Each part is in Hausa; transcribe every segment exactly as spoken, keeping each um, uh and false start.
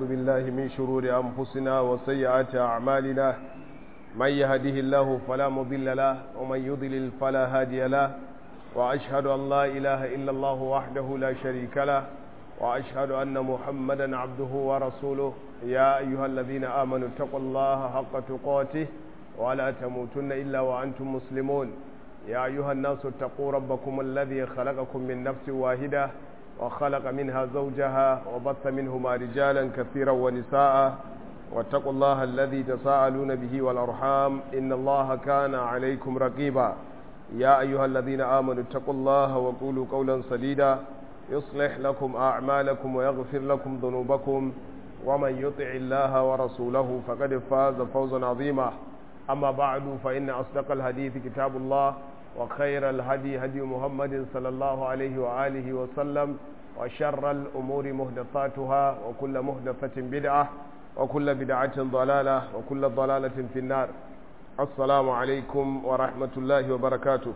بالله من شرور أنفسنا وسيئات أعمالنا من يهده الله فلا مضل له ومن يضلل فلا هادي له وأشهد أن لا إله إلا الله وحده لا شريك له وأشهد أن محمدا عبده ورسوله يا أيها الذين آمنوا اتقوا الله حق تقاته ولا تموتن إلا وأنتم مسلمون يا أيها الناس اتقوا ربكم الذي خلقكم من نفس واحدة وخلق منها زوجها وبث منهما رجالا كثيرا ونساء واتقوا الله الذي تساءلون به والأرحام إن الله كان عليكم رقيبا يا أيها الذين آمنوا اتقوا الله وقولوا قولا سديدا يصلح لكم أعمالكم ويغفر لكم ذنوبكم ومن يطع الله ورسوله فقد فاز فوزا عظيما أما بعد فإن أصدق الحديث كتاب الله وخير الهدي هدي محمد صلى الله عليه وآله وسلم وشر الأمور محدثاتها وكل محدثة بدعة وكل بدعة ضلالة وكل ضلالة في النار. السلام عليكم ورحمة الله وبركاته.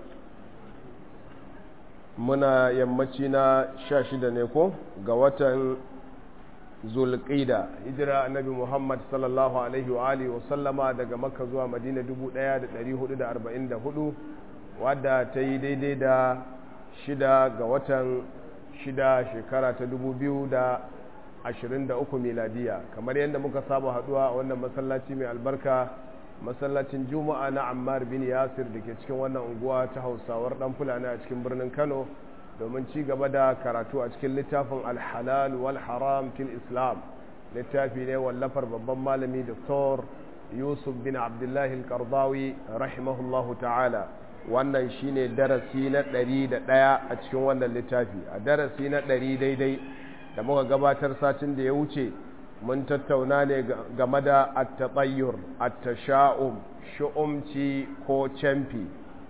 منا يمتنا شاشدا نيكو قوة zulƙida hijira annabi muhammad sallallahu alaihi wa alihi wasallama daga makka zuwa madina dubu ɗaya da ɗari hudu da arba'in da hudu wadda ta yi daidai da shida ga watan shida shekara ta dubu biyu da ashirin da uku miladiya kamar yadda muka saba haduwa a wannan masallaci mai albarka masallacin juma'a na ammar bin yasir da ke cikin wannan unguwa ta hausawar dan fulani a cikin birnin kano domin ci gaba da karatu a cikin littafin alhalal wal haram fil islam littafi ne wallafar babban malami Doktor Yusuf bin Abdullahi al-Qardawi rahimahullahu ta'ala. Wannan shine darasi na ɗari da ɗaya a cikin wannan littafi. A darasi na ɗari daidai da muka gabatar satin da ya wuce mun tattauna ne game da at-tatayyur at-tasha'um shu'umci ko camfi.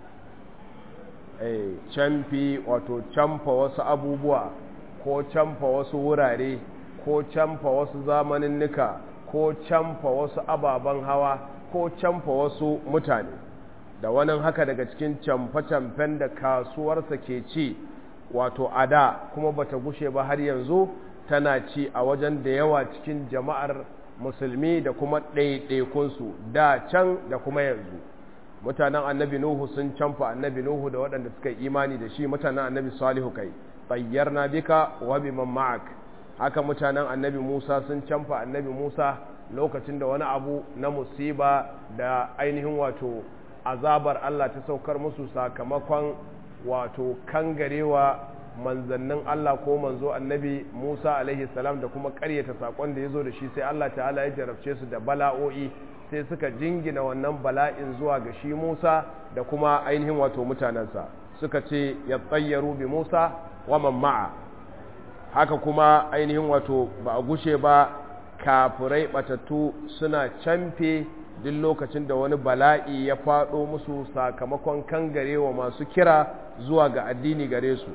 camfi wato camfa wasu abubuwa ko camfa wasu wurare ko camfa wasu zamaninnika ko camfa wasu ababen hawa ko camfa wasu mutane da wani haka daga cikin camfe-camfen da kasuwarsa ke ci wato ada kuma bata gushe ba har yanzu tana ci a wajen da yawa cikin jama'ar musulmi da kuma ɗaiɗaikunsu da can da kuma yanzu. Mutanen annabi Nuhu sun canfa annabi Nuhu da waɗanda suka yi imani da shi, mutanen annabi Salihu kai tayyarna bika wa biman ma'ak. Haka mutanen annabi Musa sun canfa annabi Musa lokacin da wani abu na musiba da ainihin wato azabar Allah ta saukar musu sakamakon wato kangarewa manzannin Allah ko manzo annabi Musa alaihi salam da kuma ƙaryata sakon da ya zo da shi, sai Allah ta'ala ya jarabce su da bala'o'i, sai suka jingina wannan bala'in zuwa ga shi Musa da kuma ainihin wato mutanensa, suka ce ya tsayyaru bi Musa wa man ma'a. Haka kuma ainihin wato ba a gushe ba kafirai batattu suna camfe duk lokacin da wani bala'i ya faɗo musu sakamakon kangarewa masu kira zuwa ga addini gare su.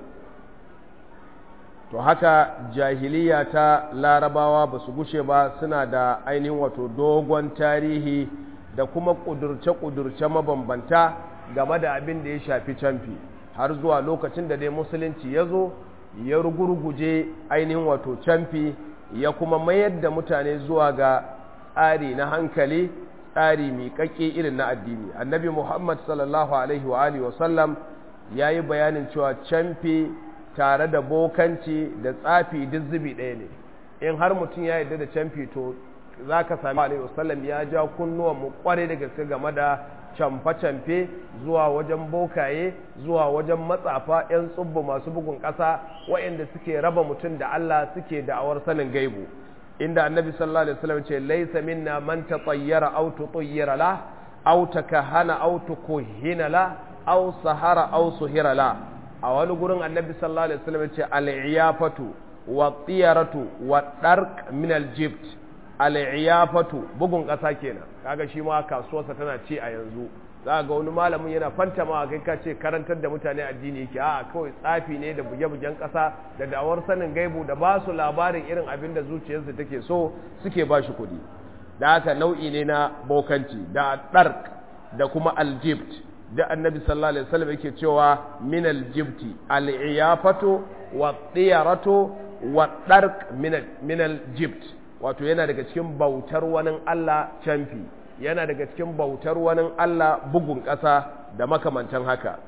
To haka jahiliya ta larabawa ba su gushe ba suna da ainihin wato dogon tarihi da kuma ƙudurce-ƙudurce mabambanta game da abin da ya shafi camfi har zuwa lokacin da dai musulunci ya zo ya rugurguje ainihin wato camfi ya kuma mayar da mutane zuwa ga tsari na hankali, tsari miƙaƙƙe irin na addini. Annabi Muhammad sallallahu alaihi wa alihi wa sallam ya yi bayanin cewa camfi tare da bokanci da tsafi duk zubi ɗaya ne. In har mutum ya yarda da camfi to za ka sami alaihi wasallam ya ja kunnuwan mu kware da gaske game da camfe-camfe zuwa wajen bokaye, zuwa wajen matsafa 'yan tsubba masu bugun ƙasa waɗanda suke raba mutum da Allah, suke da'awar sanin gaibu. Inda annabi sallallahu alaihi wasallam ce laisa minna man tatayyara aw tutayyara la aw takahana aw tukuhina la aw sahara aw suhira la. A wani gurin annabi sallallahu alaihi wasallam ce al-iyafatu wa tiyaratu wa darq min al-jibt. Al-iyafatu bugun kasa kenan, kaga shi ma kasuwarsa tana ci a yanzu. Za ga wani malamin yana fantama kai ka ce karantar da mutane addini yake, a'a kawai tsafi ne da buge-bugen kasa da da'awar sanin gaibu da ba su labarin irin abin da zuciyarsu take so suke ba shi kuɗi. Da haka nau'i ne na bokanci da darq da kuma al-jibt. Da annabi sallallahu alaihi wasallam yake cewa min al-jibti al-iyafatu wa tiyaratu wa darq min min al-jibt wato yana daga cikin bautar wani Allah camfi, yana daga cikin bautar wani Allah bugun ƙasa da makamantan haka.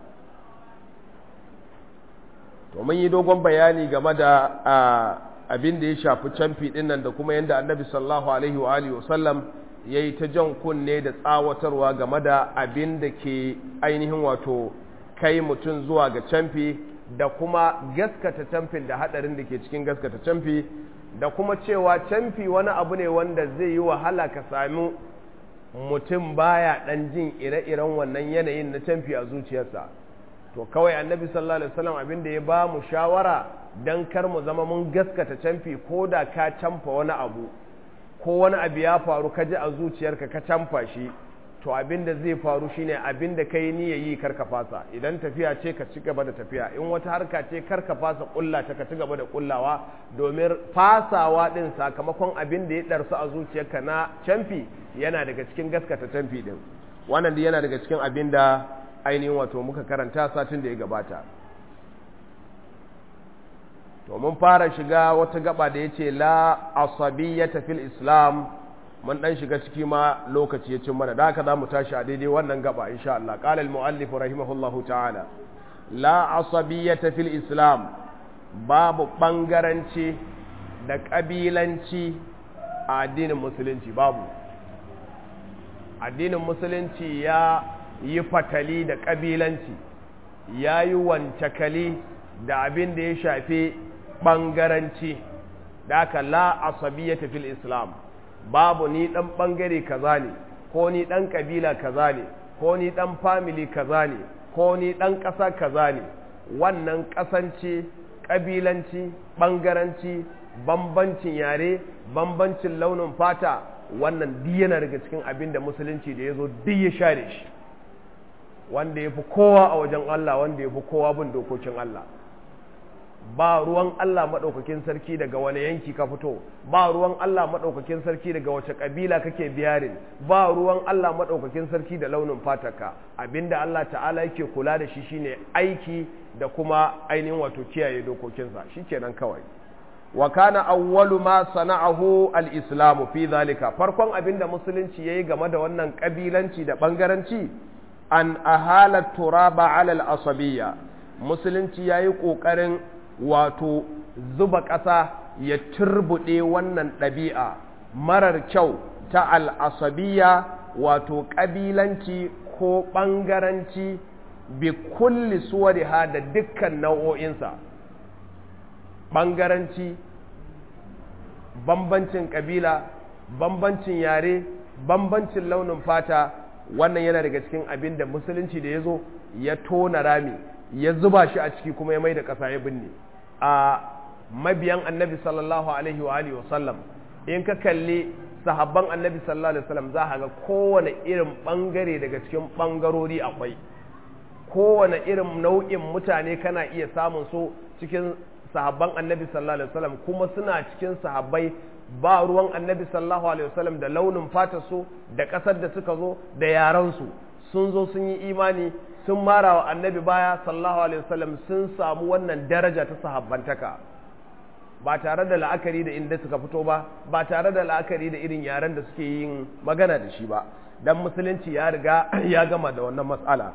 To mun yi dogon bayani game da abin da ya shafi camfi ɗin nan da kuma yadda annabi sallallahu alaihi wa alihi wasallam ya yi ta jan kunne da tsawatarwa game da abin da ke ainihin wato kai mutum zuwa ga camfi da kuma gaskata camfin da haɗarin da ke cikin gaskata camfi da kuma cewa camfi wani abu ne wanda zai yi wahala ka sami mutum baya ɗan jin ire-iren wannan yanayin na camfi a zuciyarsa. To kawai annabi sallallahu alaihi wasallam abin da ya ba mu shawara dan kar mu zama mun gaskata camfi ko da ka camfa wani abu ko wani abu ya faru ka ji a zuciyarka ka camfa shi, to abin da zai faru shine abin da kai niyya yi karka fasa. Idan tafiya ce ka ci gaba da tafiya, in wata harka ce karka fasa kulla ta ka ci gaba da kullawa, domin fasawa din sakamakon abin da ya darsu a zuciyarka na camfi yana daga cikin gaskata camfi din. Wannan dai yana daga cikin abin da ainihin wato muka karanta satin da ya gabata. To mun fara shiga wata gaba da yace la asabiyyata fil islam, mun dan shiga ciki ma lokaci ya cin mana, da haka zamu tashi a daidai wannan gaba insha Allah. Qala al muallif rahimahullahu ta'ala la asabiyyata fil islam, babu bangaranci da kabilanci a addinin musulunci. Babu. Addinin musulunci ya yi fatali da ƙabilanci, ya yi wancakali da abin da ya shafi ɓangaranci, da aka la asabiyyata fil islam. Babu ni ɗan ɓangare kaza ne, ko ni ɗan ƙabila kaza ne, ko ni ɗan family kaza ne, ko ni ɗan ƙasa kaza ne. Wannan ƙasanci, ƙabilanci, ɓangaranci, bambancin yare, bambancin launin fata, wannan duk yana daga cikin abin da musulunci da ya zo duk ya share shi. Wanda ya fi kowa a wajen Allah, wanda ya fi kowa bin dokokin Allah. Ba ruwan Allah maɗaukakin sarki daga wani yanki ka fito, ba ruwan Allah maɗaukakin sarki daga wace ƙabila kake biyarin, ba ruwan Allah maɗaukakin sarki da launin fatarka. Abinda Allah ta'ala yake kula da shi shine aiki da kuma ainihin wato kiyaye dokokinsa, shikenan kawai. Wa kana awwalu ma sana'ahu al-islamu fi zalika, farkon abinda musulunci yayi game da wannan ƙabilanci da bangaranci, an ahala turaba alal asabiyya. Musulunci ya yi ƙoƙarin wato zuba ƙasa ya turbuɗe wannan ɗabi'a marar kyau ta al'asabiyya, wato ƙabilanci ko ɓangaranci, bi kulli suwariha da dukkan nau'o'insa. Ɓangaranci, bambancin ƙabila, bambancin yare, bambancin launin fata, wannan yana daga cikin abin da musulunci da ya zo ya tona rami ya zuba shi a ciki kuma ya mai da ƙasa ya binne. A mabiyan annabi sallallahu alaihi wa alihi wasallam, in ka kalli sahabban annabi sallallahu alaihi wasallam za ka ga kowane irin ɓangare daga cikin ɓangarori akwai, kowane irin nau'in mutane kana iya samun su cikin sahabban annabi sallallahu alaihi wasallam, kuma suna cikin sahabbai. Ba ruwan annabi sallallahu alaihi wasallam da launin fatar su, da ƙasar da suka zo, da yaran su, sun zo sun yi imani, sun mara wa annabi baya sallallahu alaihi wasallam, sun samu wannan daraja ta sahabbantaka ba tare da la'akari da inda suka fito ba, ba tare da la'akari da irin yaren da suke yin magana da shi ba, dan musulunci ya riga ya gama da wannan matsala.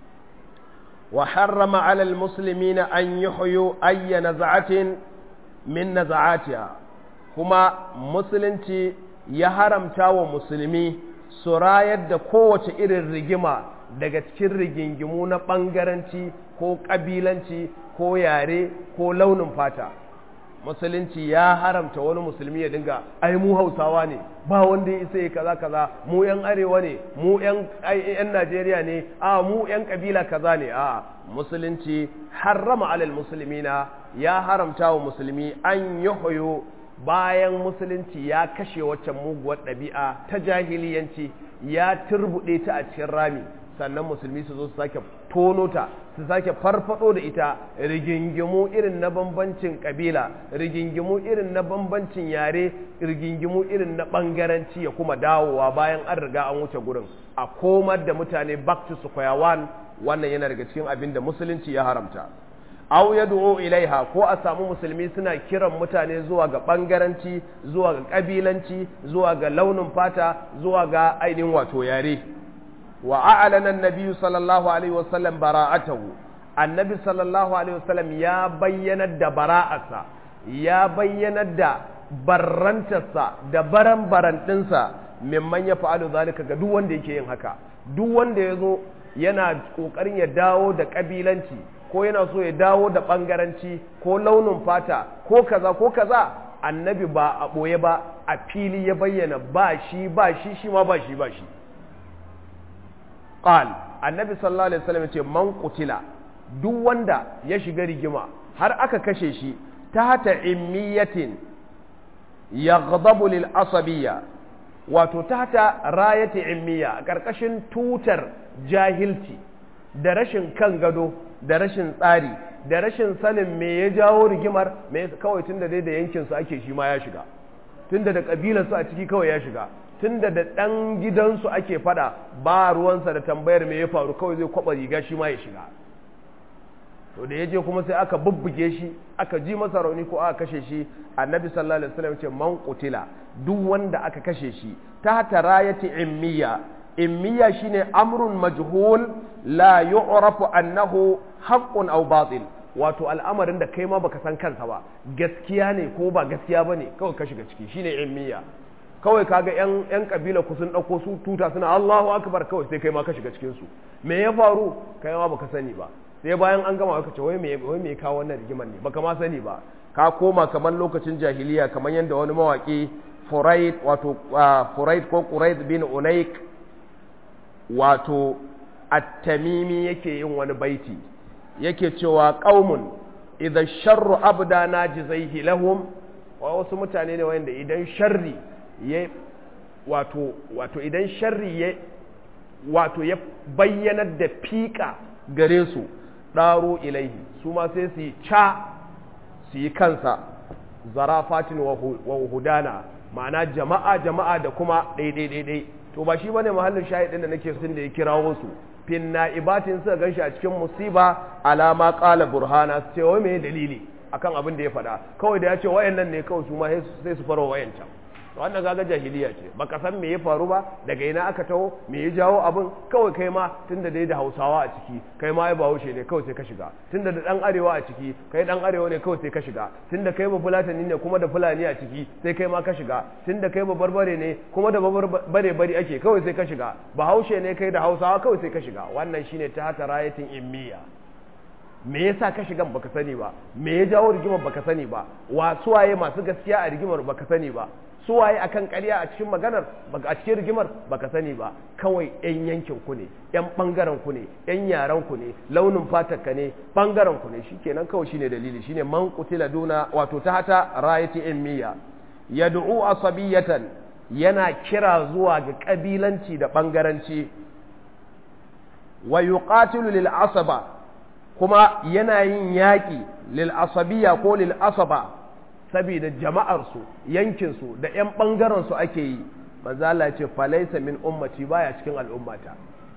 Wa harrama ala almuslimina an yuhyu ayya naz'atin min naz'atiha, kuma musulunci ya haramta wa musulmi su rayar da kowace irin rigima daga cikin rigingimu na ɓangaranci ko ƙabilanci ko yare ko launin fata. Musulunci ya haramta wani musulmi ya dinga ai mu Hausawa ne, ba wanda ya isa ya kaza kaza, mu yan arewa ne, mu yan yan Najeriya ne, a mu yan kabila kaza ne. A musulunci harrama alal muslimina, ya haramta wa musulmi an yuhyu, bayan musulunci ya kashe waccan muguwar ɗabi'a ta jahiliyanci, ya turbuɗe ta a cikin rami, sannan musulmi su zo su sake tono ta, su sake farfado da ita. Rigingimu irin na bambancin kabila, rigingimu irin na bambancin yare, rigingimu irin na bangaranci ya kuma dawowa bayan an riga an wuce gurin, a komar da mutane back to square one. Wannan yana daga cikin abin da musulunci ya haramta. aw yad'u ilaiha ko a samu musulmi suna kiran mutane zuwa ga bangaranci zuwa ga kabilanci zuwa ga launin fata zuwa ga ainihin wato yare wa a'lana an-nabi sallallahu alaihi wasallam bara'atahu annabi sallallahu alaihi wasallam ya bayyana da bara'arsa ya bayyana da barrantarsa da baran barantinsa mimman ya fa'alu zalika ga duk wanda yake yin haka duk wanda yazo yana kokarin ya dawo da kabilanci ko yana so ya dawo da bangaranci ko launin fata ko kaza ko kaza annabi ba a boye ba a fili ya bayyana ba shi ba shi shi ma ba shi ba shi qal annabi sallallahu alaihi wasallam yace man qutila duk wanda ya shiga rigima har aka kashe shi tahta immiyatin yaghdabu lil asabiyya wato tahta rayati immiya a karkashin tutar jahilci da rashin kan gado da rashin tsari da rashin sanin me ya jawo rigimar me kawai tunda dai da yankin su ake shi ma ya shiga tunda da kabilar su a ciki kawai ya shiga tunda da dan gidansu ake fada ba ruwansa da tambayar me ya faru kawai zai kwaba riga shi ma ya shiga to da yaje kuma sai aka bubbuge shi aka ji masa rauni ko aka kashe shi annabi sallallahu alaihi wasallam ce man qutila duk wanda aka kashe shi ta tarayati immiya immiya shine amrun majhul la yu'rafu annahu haqqun aw batil wato al'amarin da kai ma baka san kansa ba gaskiya ne ko ba gaskiya bane kawai ka shiga ciki shine immiya kawai kaga yan yan kabila ku sun dauko su tuta suna Allahu akbar kawai sai kai ma ka shiga cikin su me ya faru kai ma baka sani ba sai bayan an gama aka ce wai me wai me kawo wannan rigimar ne baka ma sani ba ka koma kamar lokacin jahiliya kamar yanda wani mawaki Furaid wato Furaid ko Quraid bin Unayk wato at-Tamimi yake yin wani baiti yake cewa qaumun idha sharru abdana jizaihi lahum wa wasu mutane ne wanda idan sharri ya wato wato idan sharri ya wato ya bayyana da fika gare su ɗaro ilaihi su ma sai su yi ca su yi kansa zarafatin wa hudana ma'ana jama'a jama'a da kuma ɗaiɗaiɗaiɗai to ba shi bane mahallin shahidin da nake sun da ya kirawo su fin na'ibatin suka ganshi a cikin musiba alama qala burhana su ce wai me dalili akan abin da ya faɗa kawai da ya ce wayannan ne kawai su ma sai su fara wayancan wannan gaga jahiliya ce baka san me ya faru ba daga ina aka taho me ya jawo abin kawai kai ma tunda dai da Hausawa a ciki kai ma ya Bahaushe ne kawai sai ka shiga tunda da dan arewa a ciki kai dan arewa ne kawai sai ka shiga tunda kai ba fulatani ne kuma da fulani a ciki sai kai ma ka shiga tunda kai ba barbare ne kuma da bare bari ake kawai sai ka shiga Bahaushe ne kai da Hausawa kawai sai ka shiga wannan shine ta hata rayatin immiya me yasa ka shigan baka sani ba me ya jawo rigimar baka sani ba wa suwaye masu gaskiya a rigimar baka sani ba suwaye akan ƙarya a cikin maganar a cikin rigimar baka sani ba kawai yan yankin ku ne yan bangaren ku ne yan yaran ku ne launin fatar ka ne bangaren ku ne shikenan kawai shine dalili shine man qutila duna wato ta hata rayati immiya yad'u asabiyatan yana kira zuwa ga kabilanci da bangaranci wa yuqatilu lil asaba kuma yana yin yaƙi lil asabiya ko lil asaba saboda jama'arsu yankinsu da 'yan ɓangarensu ake yi manzala ya ce falaisa min ummati baya cikin al'ummata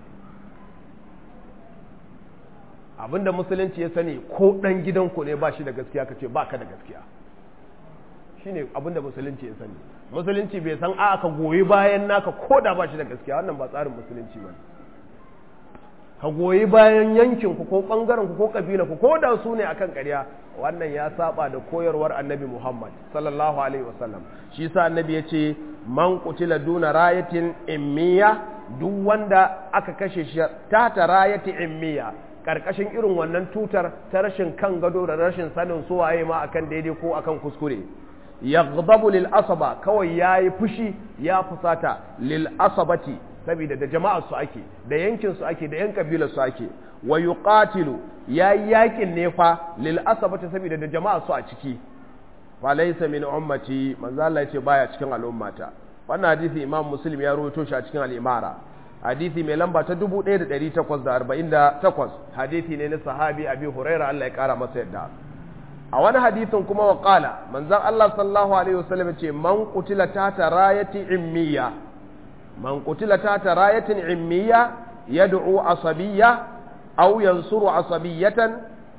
abinda musulunci ya sani ko ɗan gidanku ne ba shi da gaskiya ka ce ba ka da gaskiya shi ne abinda musulunci ya sani musulunci bai san a ka goyi bayan naka ko da ba shi da gaskiya wannan ba tsarin musulunci ba ka goyi bayan yankinku ko ɓangarenku ko ƙabilanku ko da su ne akan ƙarya wannan ya saba da koyarwar annabi Muhammad sallallahu alaihi wasallam shi sa annabi ya ce man qutila duna rayatin immiya duk wanda aka kashe shi ta ta rayati immiya karkashin irin wannan tutar ta rashin kan gado da rashin sanin su waye ma akan daidai ko akan kuskure yaghdabu lil asaba kawai yayi fushi ya fusata lil asabati saboda da jama'ar su ake da yankin su ake da yan kabilar su ake wa yuqatilu yayi yakin ne fa lil asabati saboda da jama'ar su a ciki fa laysa min ummati manzo Allah yace baya cikin al'ummata wannan hadisi Imam Muslim ya rawaito shi a cikin al-Imara hadisi mai lamba ta dubu ɗaya da ɗari takwas da arba'in da takwas hadisi ne na sahabi Abi Hurairah Allah ya kara masa yadda a wani hadisin kuma wa qala manzon Allah sallallahu alaihi wasallam yace man qutila ta rayati immiya man qutila ta rayatin immiya yad'u asabiyya aw yansuru asabiyatan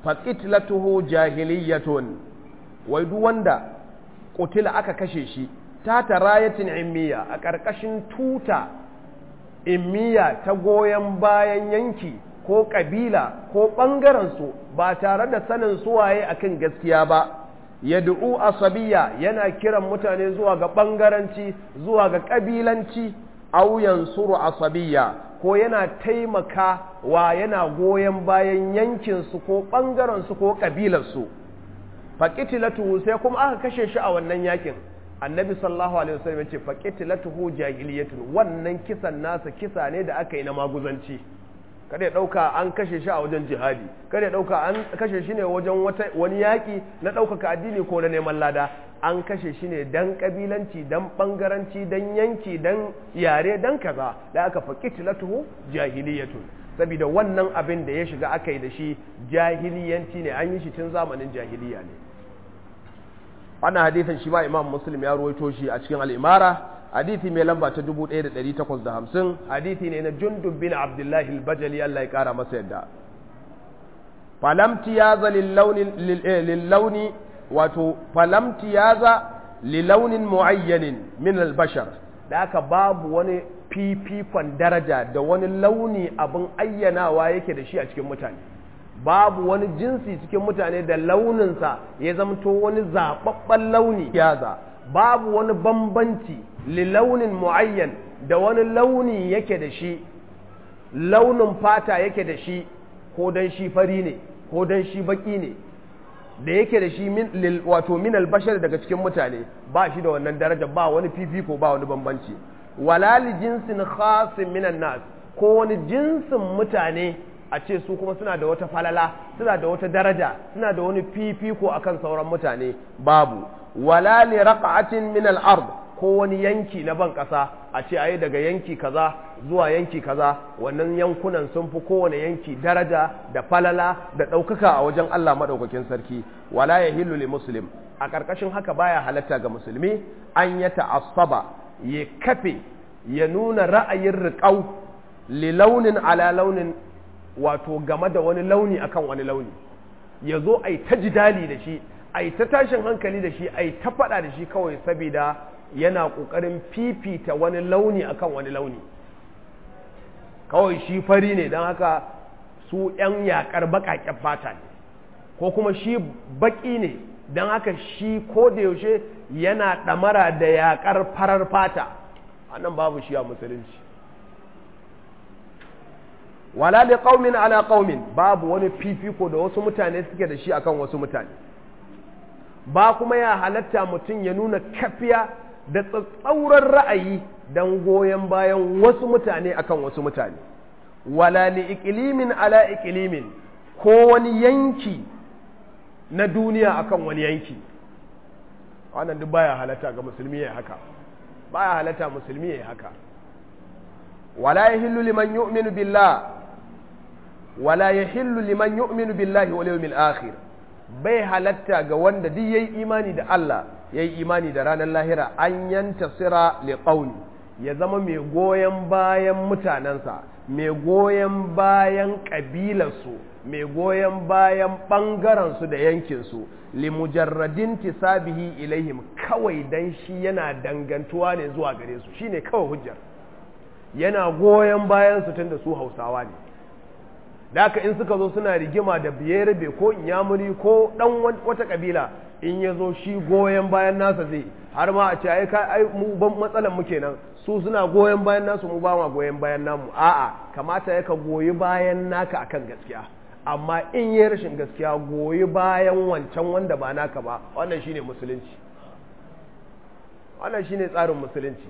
faqitlatuhu jahiliyatun wai duk wanda qutila aka kashe shi ta tarayatin immiya a ƙarƙashin tuta immiya ta goyen bayan yanki ko ƙabila ko ɓangarensu ba tare da sanin suwaye akan gaskiya ba yad'u asabiyya yana kiran mutane zuwa ga ɓangaranci zuwa ga ƙabilanci aw yansuru asabiyya ko yana taimaka wa yana goyen bayan yankinsu ko ɓangarensu ko ƙabilarsu faqitilatu sai kuma aka kashe shi a wannan yakin annabi sallallahu alaihi wasallam ya ce faqitilatuhu jahiliyatun wannan kisan nasa kisa ne da aka yi na maguzanci kada ya dauka an kashe shi a wajen jihadi kada ya dauka an kashe shi ne wajen wata wani yaki na daukaka addini ko na neman lada an kashe shi ne dan kabilanci dan bangaranci dan yanki dan yare dan kaza da aka faqitilatuhu jahiliyatun saboda wannan abin da ya shiga aka yi da shi jahiliyanci ne an yi shi tun zamanin jahiliya ne wannan hadisin shi ma Imam Muslim ya ruwaito shi a cikin al-Imara hadisi mai lamba ta dubu ɗaya da ɗari takwas da hamsin hadisi ne na Jundub bin Abdullah al-Bajali Allah ya kara masa yadda falamtiyaza lil-launi wato falamtiyaza lilaunin muayyanin min al-bashar da aka babu wani fifikon daraja da wani launi abin ayyanawa yake da shi a cikin mutane babu wani jinsi cikin mutane da launinsa ya zamto wani zaɓaɓɓen launi yaza babu wani bambanci li launin muayyan da wani launi yake da shi launin fata yake da shi ko dan shi fari ne ko dan shi baki ne da yake da shi min wato min albashar daga cikin mutane ba shi da wannan daraja ba wani fifiko ba wani bambanci wala li jinsin khasin minan nas ko wani jinsin mutane a ce su kuma suna da wata falala suna da wata daraja suna da wani fifiko akan sauran mutane babu wala li raq'atin min al-ard ko wani yanki na ban kasa a ce ayi daga yanki kaza zuwa yanki kaza wannan yankunan sun fi kowane yanki daraja da falala da daukaka a wajen Allah madaukakin sarki wala yahillu li muslim a karkashin haka baya halatta ga musulmi an ya ta'assaba ya kafe ya nuna ra'ayin riqau li launin ala launin wato game da wani launi akan wani launi ya zo a yi ta jidali da shi a yi ta tashin hankali da shi a yi ta faɗa da shi kawai saboda yana ƙoƙarin fifita wani launi akan wani launi kawai shi fari ne don haka su ‘yan yaƙar baƙaƙen fata ne ko kuma shi baƙi ne don haka shi ko da yaushe yana ɗamara da yaƙar farar fata a nan babu shi a musulunci wala li qaumin ala qaumin babu wani fifiko da wasu mutane suke da shi akan wasu mutane ba kuma ya halatta mutum ya nuna kafiya da tsatsauran ra'ayi dan goyen bayan wasu mutane akan wasu mutane wala li iqlimin ala iqlimin ko wani yanki na duniya akan wani yanki wannan duk baya halatta ga musulmi yayin haka baya halatta musulmi yayin haka wala yahillu liman yu'minu billah wala yahillu liman yu'minu billahi wal yawmil akhir bai halatta ga wanda duk yayi imani da Allah yayi imani da ranar lahira an yantasira li qawli ya zama mai goyen bayan mutanansa mai goyen bayan kabilarsu mai goyen bayan bangaren su da yankin su li mujarradin tisabihi ilaihim kawai dan shi yana dangantuwa ne zuwa gare su shine kawai hujjar yana goyen bayan su tunda su Hausawa ne da haka in suka zo suna rigima da biyarbe ko inyamuri ko dan wata kabila in ya zo shi goyen bayan nasa zai har ma a ce ai ai mu ban matsalan mu kenan su suna goyen bayan nasu mu ba ma goyen bayan namu a'a kamata ya ka goyi bayan naka akan gaskiya amma in yi rashin gaskiya goyi bayan wancan wanda ba naka ba wannan shine musulunci wannan shine tsarin musulunci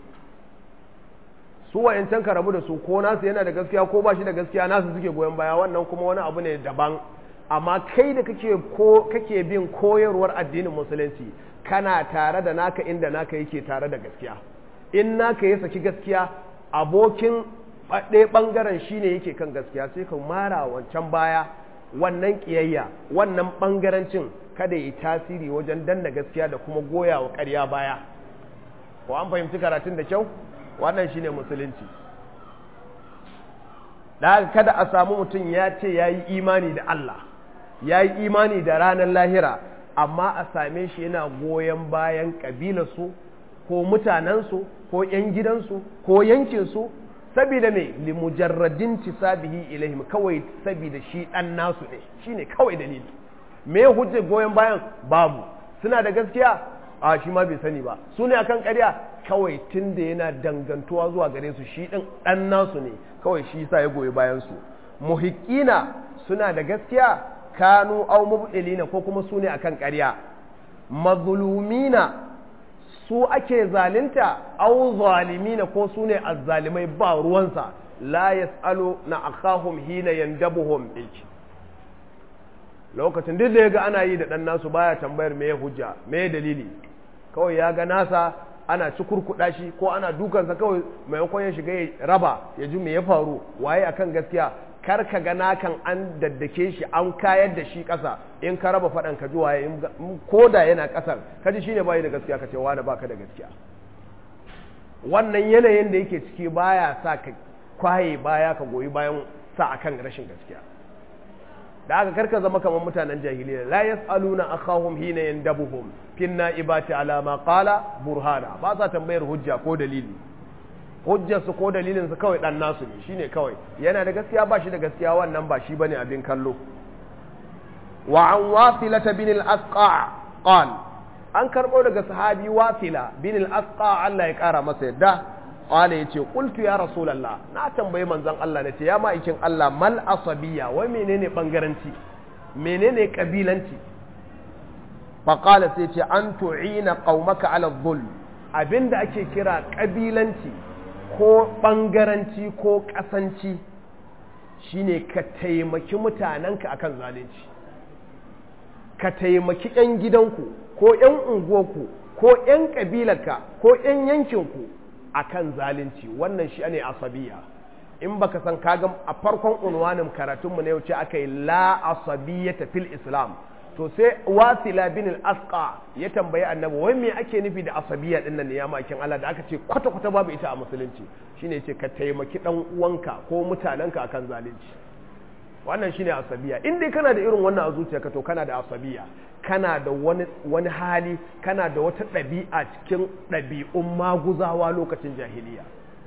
su wa'yancan ka rabu da su ko nasu yana da gaskiya ko ba shi da gaskiya nasu suke goyon baya wannan kuma wani abu ne daban amma kai da kake ko kake bin koyarwar addinin musulunci kana tare da naka inda naka yake tare da gaskiya in naka ya saki gaskiya abokin ɗaya ɓangaren shine yake kan gaskiya sai ka mara wancan baya wannan ƙiyayya wannan ɓangarancin kada yi tasiri wajen danna gaskiya da kuma goya wa ƙarya baya ko an fahimci karatun da kyau wannan shine musulunci da kada a samu mutum ya ce ya yi imani da Allah ya yi imani da ranar lahira, amma a same shi yana goyon bayan ƙabilarsu ko mutanensu ko ‘yan gidansu ko yankinsu, saboda mai limujarradin tisabihi ilaihim, kawai saboda shi ɗan nasu ne, shi ne kawai dalili. Me hujjar goyon bayan? Babu. Suna da gaskiya? A shi ma bai sani ba. Su ne akan ƙarya? Kawai tun da yana dangantuwa zuwa gare su, shi ɗin ɗan nasu ne, kawai shi sa ya goyi bayansu. Muhiqqina, suna da gaskiya? Kanu au mubtilina, ko kuma su ne akan ƙarya. Mazlumina, su ake zalinta, au zalimina, ko su ne azzalimai ba ruwansa. La yas'alu na akhahum hina yandabuhum biki. Lokacin duk da ya ga ana yi da ɗan nasu baya tambayar me hujja, me dalili, kawai ya ga nasa ana ci kurkuɗa shi ko ana dukansa, kawai maimakon ya shiga ya raba ya ji me ya faru, waye akan gaskiya. Kar ka ga nakan an daddake shi an kayar da shi ƙasa, in ka raba faɗan ka ji waye, ko da yana ƙasar ka ji shine bayi da gaskiya, ka ce wani baka da gaskiya. Wannan yanayin da yake ciki baya sa ka kwaye baya ka goyi bayan sa akan rashin gaskiya. Da aka karka zama kamar mutanen jahiliya, la yas'aluna akhahum hina yandabuhum fin na'ibati ala ma qala burhana, ba sa tambayar hujja ko dalili. Hujjar su ko dalilin su kawai dan nasu ne, shine kawai yana da gaskiya ba shi da gaskiya, wannan ba shi bane abin kallo. Wa an Wasila bin al-Asqa qal, an karbo daga sahabi Wasila bin al-Asqa, Allah ya kara masa yadda, qala yace qultu ya rasulullah, na tambaye manzon Allah nace ya ma'aikin Allah, mal asabiyya, wai menene bangaranci, menene kabilanci? fa qala sai ce an tu'ina qaumaka ala dhulm, abinda ake kira kabilanci ko bangaranci ko kasanci shine ka taimaki mutanenka akan zalunci, ka taimaki yan gidanku ko yan unguwarku ko yan kabilarka ko yan yankinku akan zalunci. Wannan shi ne asabiya. In baka san, kaga a farkon unwanin karatunmu na yau ce aka yi la asabiyata fil islam, to sai Wasila bin al-Asqa ya tambayi annabi, wai me ake nufi da asabiya din nan ne ya makin Allah, da aka ce kwata kwata babu ita a musulunci, shine ce ka taimaki dan uwanka ko mutanenka akan zalunci. Wannan shine asabiya. In dai kana da irin wannan a zuciyarka, to kana da asabiya, kana da wani wani hali, kana da wata ɗabi'a cikin ɗabi'un maguzawa lokacin jahiliya.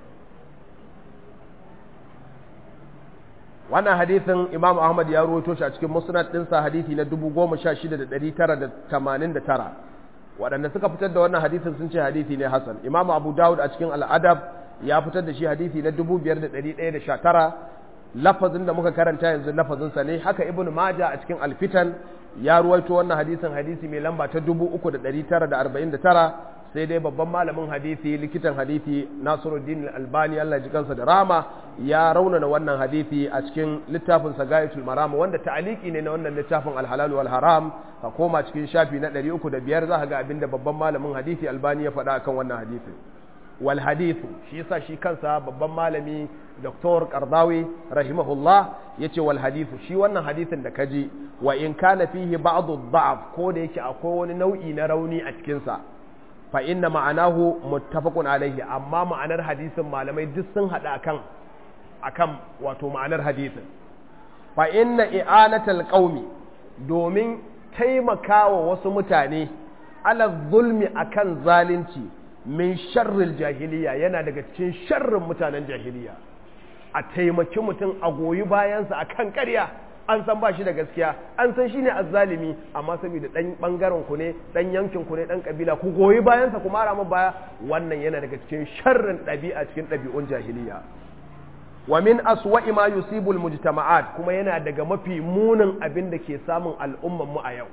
Wannan hadisin Imam Ahmad ya rawaito shi a cikin Musnad ɗinsa, hadisi na dubu goma sha shida da ɗari tara da tamanin da tara. Waɗanda suka fitar da wannan hadisin sun ce hadisi ne hasan. Imam Abu Dawud a cikin Al-Adab ya fitar da shi hadisi na dubu biyar da ɗari ɗaya da sha tara. Lafazin da muka karanta yanzu lafazinsa ne. Haka Ibn Majah a cikin Al-Fitan ya ruwaito wannan hadisin, hadisi mai lamba ta dubu uku da ɗari tara da arba'in da tara. Sai dai babban malamin hadisi, likitan hadisi Nasiruddin Al-Albani, Allah ji kansa da rama, ya raunana wannan hadisi a cikin littafin Sagayatul Maram, wanda ta'aliki ne na wannan littafin Al-Halal wal Haram. Ka koma cikin shafi na ɗari uku da biyar za ka ga abinda babban malamin hadisi Albani ya faɗa akan wannan hadisi. Wal hadithu, shi yasa shi kansa babban malami Doktor Qardawi rahimahullah yace wal hadithu, shi wannan hadisin da kaji, wa in kana fihi ba'd ad-da'f, ko da yake akwai wani nau'i na rauni a cikin sa, fa inna ma'anahu muttafaqun alayhi, amma ma'anar hadisin malamai duk sun hada akan akan wato ma'anar hadisin. Fa inna i'anatal qaumi, domin taimakawa wasu mutane ala zulmi akan zalunci, min sharril jahiliya, yana daga cikin sharrin mutanen jahiliya. A taimaki mutum a goyi bayansa akan ƙarya, an san ba shi da gaskiya, an san shi ne azzalimi, amma saboda ɗan ɓangaren ku ne, ɗan yankin ku ne, ɗan ƙabila, ku goyi bayansa ku mara min baya, wannan yana daga cikin sharrin ɗabi'a cikin ɗabi'un jahiliya. Wa min aswa'i ma yusibul mujtama'at, kuma yana daga mafi munin abin da ke samun al'umman mu a yau.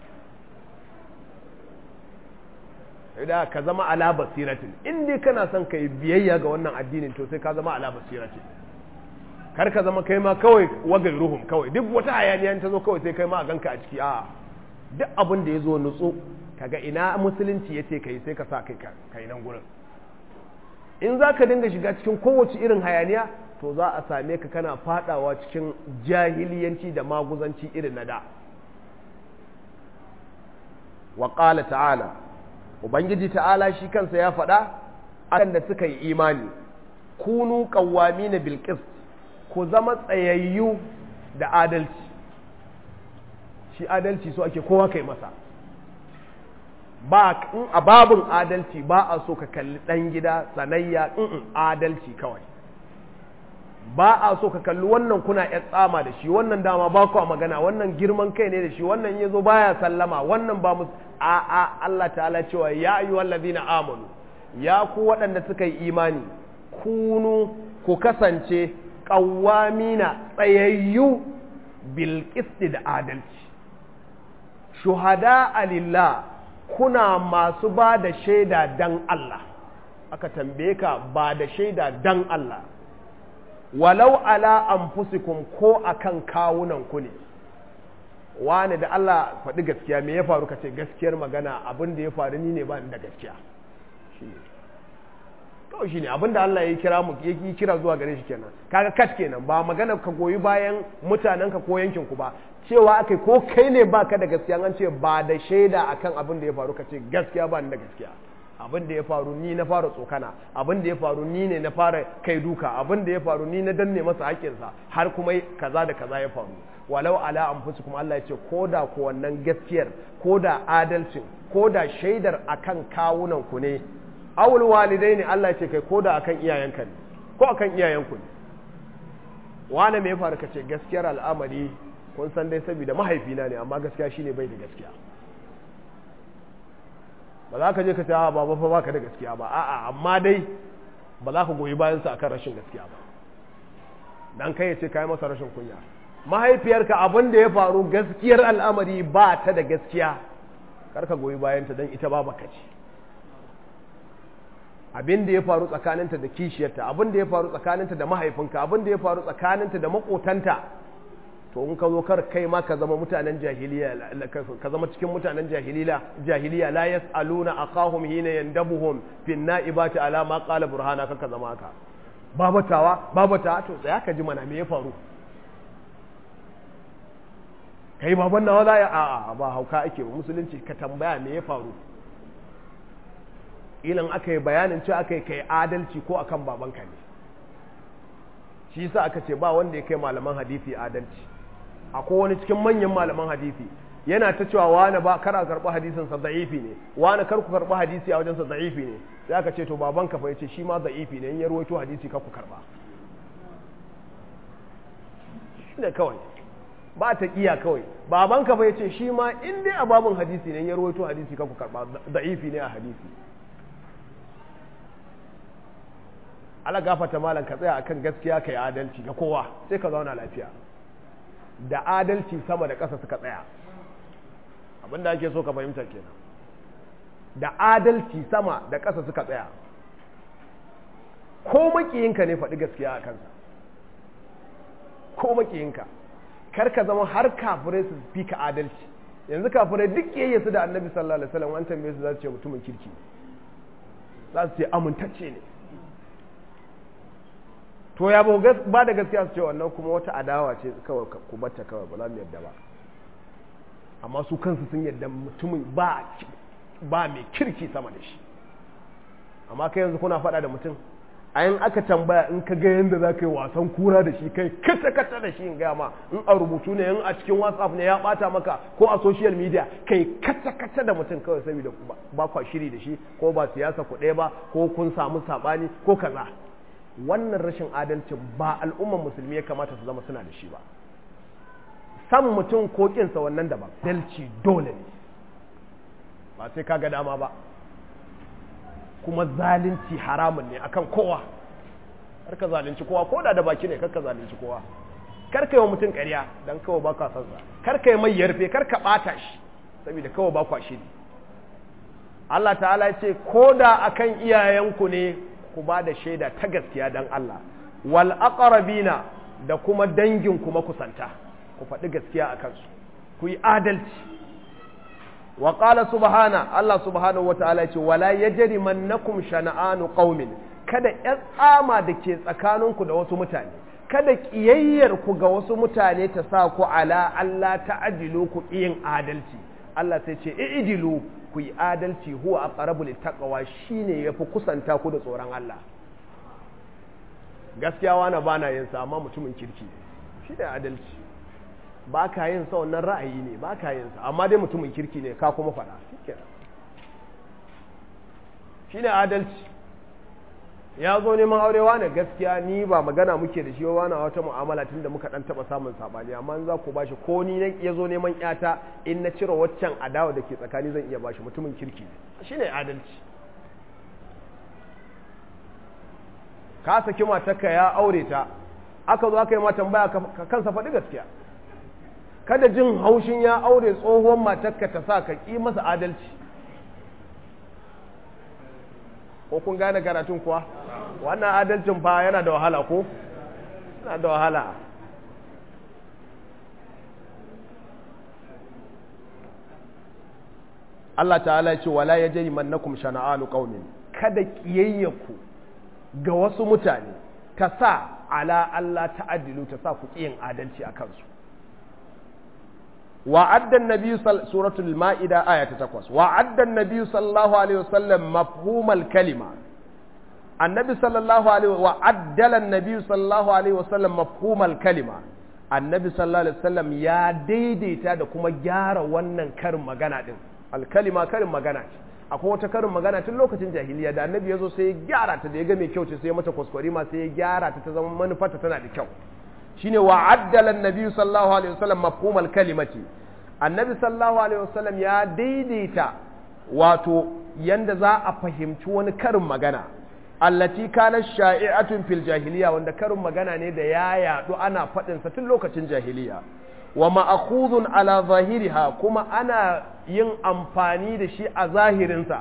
Idan ka zama ala basiratin, in dai kana son ka yi biyayya ga wannan addinin, to sai ka zama ala basiratin. Kar ka zama kai ma kawai wagai ruhum, kawai duk wata hayaniya ta zo kawai sai kai ma a ganka a ciki. A duk abin da ya zo nutsu, kaga ina musulunci ya ce kai, sai ka sa kai kai nan gurin. In za ka dinga shiga cikin kowace irin hayaniya, to za a same ka kana fadawa cikin jahiliyanci da maguzanci irin na da. Wa qala ta'ala, Ubangiji ta'ala shi kansa ya faɗa akan da suka yi imani, kunu qawwamina bil qist, ku zama tsayayyu da adalci. shi adalci so ake kowa kai masa ba in a babun adalci ba a so ka kalli dan gida sanayya in adalci kawai ba a so ka kalli wannan kuna ya tsama da shi wannan dama ba ku magana wannan girman kai ne da shi wannan yazo baya sallama wannan ba mu a a Allah ta'ala cewa ya ayyuhal ladina amanu ya ku waɗanda suka yi imani kunu ku kasance qawwamina tsayayyu bil qisti da adalci shuhada lillah kuna masu ba da shaida dan Allah aka tambaye ka ba da shaida dan Allah walau ala anfusikum ko akan kawunan ku ne wani da Allah faɗi gaskiya me ya faru kace gaskiyar magana abin da ya faru ni ne ba ni da gaskiya shine kawai shine abin da Allah ya kira mu ya kira zuwa gare shi kenan kaga kat kenan ba magana ka goyi bayan mutanen ka ko yankin ku ba cewa akai ko kai ne baka da gaskiya an ce ba da shaida akan abin da ya faru kace gaskiya ba ni da gaskiya abin da ya faru ni na fara tsokana abin da ya faru ni ne na fara kai duka abin da ya faru ni na danne masa haƙƙinsa har kuma kaza da kaza ya faru walau ala anfusikum Allah ya ce koda ko wannan gaskiyar koda adalcin koda shaidar akan kawunan ku ne awul walidaini Allah ya ce kai koda akan iyayenka ne ko akan iyayenku ne wani me ya faru kace gaskiyar al'amari kun san dai saboda mahaifina ne amma gaskiya shine bai da gaskiya ba za ka je ka ce a baba fa baka da gaskiya ba a'a amma dai ba za ka goyi bayan sa akan rashin gaskiya ba dan kai ya ce kai masa rashin kunya mahaifiyarka abin da ya faru gaskiyar al'amari ba ta da gaskiya kar ka goyi bayan ta dan ita ba baka ce abin da ya faru tsakaninta da kishiyarta abin da ya faru tsakaninta da mahaifinka abin da ya faru tsakaninta da makotanta to in ka zo kar kai ma ka zama mutanen jahiliya ka zama cikin mutanen jahiliya jahiliya la yasaluna aqahum hina yandabuhum fin naibati ala ma qala burhana ka zama haka babatawa babata to tsaya ka ji mana me ya faru kai baban nawa za ya a'a ba hauka ake ba musulunci ka tambaya me ya faru ilan aka yi bayanin cewa aka yi kai adalci ko akan babanka ne shi yasa aka ce ba wanda ya kai malaman hadisi adalci akwai wani cikin manyan malaman hadisi yana ta cewa wani ba kar a karɓi hadisin sa da'ifi ne wani kar ku karɓi hadisi a wajen sa da'ifi ne sai aka ce to babanka fa yace shi ma da'ifi ne in ya rawaito hadisi kar ku karɓa shine kawai ba ta iya kawai babanka fa yace shi ma in dai a babun hadisi ne in ya rawaito hadisi kar ku karɓa da'ifi ne a hadisi ala gafata malam ka tsaya akan gaskiya kai adalci ga kowa sai ka zauna lafiya da adalci sama da ƙasa suka tsaya abinda ake so ka fahimta kenan da adalci sama da ƙasa suka tsaya ko makiyinka ne faɗi gaskiya a kansa ko makiyinka kar ka zama har kafirai su fi ka adalci yanzu kafirai duk yayye su da annabi sallallahu alaihi wasallam an tambaye su za su ce mutumin kirki za su ce amintacce ne to ya ba da gaskiya su ce wannan kuma wata adawa ce kawai ku batta kawai ba za mu yadda ba amma su kansu sun yadda mutumin ba ba mai kirki sama da shi amma kai yanzu kuna faɗa da mutum ayin aka tambaya in ka ga yadda za ka yi wasan kura da shi kai kata-kata da shi in gaya ma in a rubutu ne in a cikin whatsapp ne ya bata maka ko a social media kai kata-kata da mutum kawai saboda ba kwa shiri da shi ko ba siyasa ku ɗaya ba ko kun samu saɓani ko kaza wannan rashin adalcin ba al'umman musulmi ya kamata su zama suna da shi ba san mutum ko kinsa wannan da ba dalci dole ne ba sai kaga dama ba kuma zalunci haramun ne akan kowa karka zalunci kowa ko da da baki ne karka zalunci kowa karka yi wa mutum ƙarya don kawai ba ka sansa karka yi mai yarfe karka ɓata shi saboda kawai ba kwa shi Allah ta'ala ce ko da akan iyayenku ne ku ba da shaida ta gaskiya dan Allah wal aqrabina da kuma dangin kuma kusanta ku faɗi gaskiya a kansu ku yi adalci wa qala subhana Allah subhanahu wataala ya ce wala yajrimannakum shana'anu qaumin kada ƴan tsama da ke tsakaninku da wasu mutane kada kiyayyar ku ga wasu mutane ta sa ku ala Allah ta'jilu ku yin adalci Allah sai ce i'dilu ku yi adalci huwa aqrabu littaqwa shine yafi kusanta ku da tsoron Allah gaskiya wani bana yin sa amma mutumin kirki shi da adalci ba ka yin sa wannan ra'ayi ne ba ka yin sa amma dai mutumin kirki ne ka kuma faɗa shine adalci. Ya zo neman aurewa ne gaskiya ni ba magana muke da shi wa na wata mu'amala tun da muka dan taba samun sabani amma za ku bashi ko ni ne ya zo neman yata in na cire waccan adawa da ke tsakani zan iya bashi mutumin kirki ne shine adalci. Ka saki matarka ya aure ta aka zo aka yi ma tambaya ka kansa faɗi gaskiya kada jin haushin ya aure tsohuwar matarka ta sa ka ƙi masa adalci. Ko kun gane karatun kuwa wannan adalcin fa yana da wahala ko yana da wahala. Allah ta'ala ya ce wala yajrimannakum shana'anu qaumin kada kiyayyaku ga wasu mutane ta sa ala Allah ta'addilu ta sa ku yin adalci a kansu. وعد النبي صل... سورة المائدة آية تقوس وعد النبي صلى الله عليه وسلم مفهوم الكلمة النبي صلى الله عليه وعدل النبي صلى الله عليه وسلم مفهوم الكلمة النبي صلى الله عليه وسلم يا ديدي تا da kuma gyara wannan karin magana din alkalima karin magana ce akwai wata karin magana tun lokacin jahiliya da annabi yazo sai ya gyara ta da ya ga mai kyau ce sai ya mata kuskure ma sai ya gyara ta ta zama manufarta tana da kyau shine wa addala annabi sallallahu alaihi wasallam mafhum al-kalimati annabi sallallahu alaihi wasallam ya daidaita wato yanda za a fahimci wani karin magana allati kana sha'i'atun fil jahiliya wanda karin magana ne da ya yadu ana fadin sa tun lokacin jahiliya wa ma'khudun ala zahiriha kuma ana yin amfani da shi a zahirin sa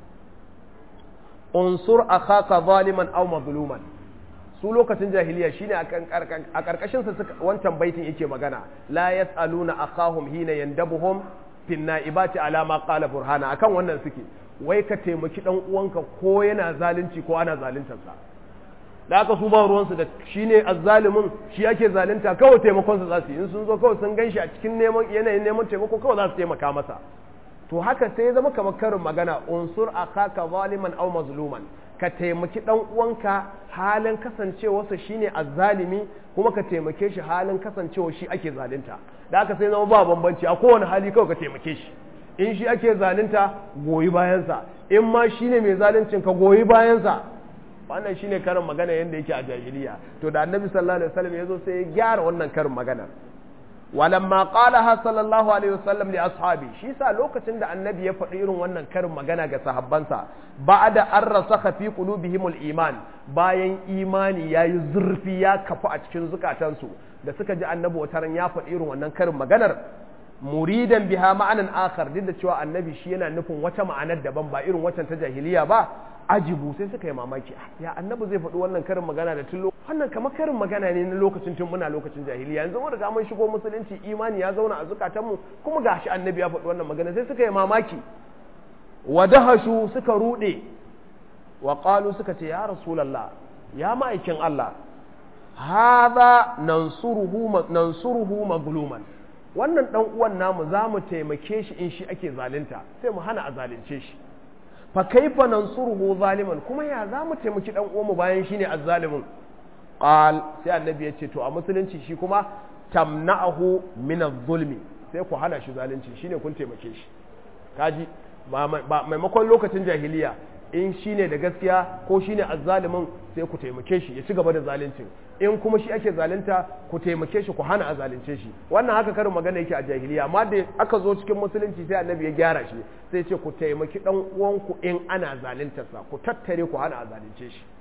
unsur akhaka zaliman aw mazluman su lokacin jahiliya shine a karkashin sa wancan baitin yake magana la yasaluna akhahum hina yandabuhum fin naibati ala ma qala burhana akan wannan suke wai ka taimaki dan uwanka ko yana zalunci ko ana zaluntar sa da aka su ba ruwan su da shine azzalimin shi yake zalunta kawai taimakon sa zasu yi in sun zo kawai sun ganshi a cikin neman yanayin neman taimako kawai za su taimaka masa to haka sai ya zama kamar karin magana unsur akhaka zaliman aw mazluman ka taimaki ɗan uwanka halin kasancewarsa shine azzalimi kuma ka taimake shi halin kasancewa shi ake zalunta da aka sai zama ba bambanci a kowane hali kawai ka taimake shi in shi ake zalunta goyi bayansa in ma shine mai zaluncin ka goyi bayansa wannan shine karin magana yanda yake a jahiliya to da annabi sallallahu alaihi wasallam yazo sai ya gyara wannan karin magana walamma qalaha sallallahu alaihi wasallam li ashabi shi sa lokacin da annabi ya faɗi irin wannan karin magana ga sahabbansa ba'da an rasakha fi qulubihimul iman bayan imani yayi zurfi ya kafu a cikin zukatansu da suka ji annabi wataran ya faɗi irin wannan karin maganar muridan biha ma'anan akhar duk da cewa annabi shi yana nufin wata ma'anar daban ba irin waccan ta jahiliya ba ajibu sai suka yi mamaki ya annabi zai faɗi wannan karin magana da tun wannan kamar karin magana ne na lokacin tun muna lokacin jahiliya yanzu mun riga mun shigo musulunci imani ya zauna a zukatanmu kuma gashi annabi ya faɗi wannan magana sai suka yi mamaki wadahashu suka rude wa qalu suka ce ya rasulullah ya ma'aikin Allah hadha nansuruhu nansuruhu magluman wannan dan uwan namu zamu taimake shi in shi ake zalunta sai mu hana a zalunce shi fa kaifa nansuruhu zaliman kuma ya zamu taimaki dan uwanmu bayan shine azzalimin qal sai annabi ya ce to a musulunci shi kuma tamna'ahu min adh-dhulmi sai ku hana shi zalunci shine kun taimake shi kaji ba maimakon lokacin jahiliya in shine da gaskiya ko shine azzalimin sai ku taimake shi ya ci gaba da zaluncin in kuma shi ake zalunta ku taimake shi ku hana a zalunce shi wannan haka karin magana yake a jahiliya amma da aka zo cikin musulunci sai annabi ya gyara shi sai ce ku taimaki dan uwanku in ana zaluntarsa ku tattare ku hana a zalunce shi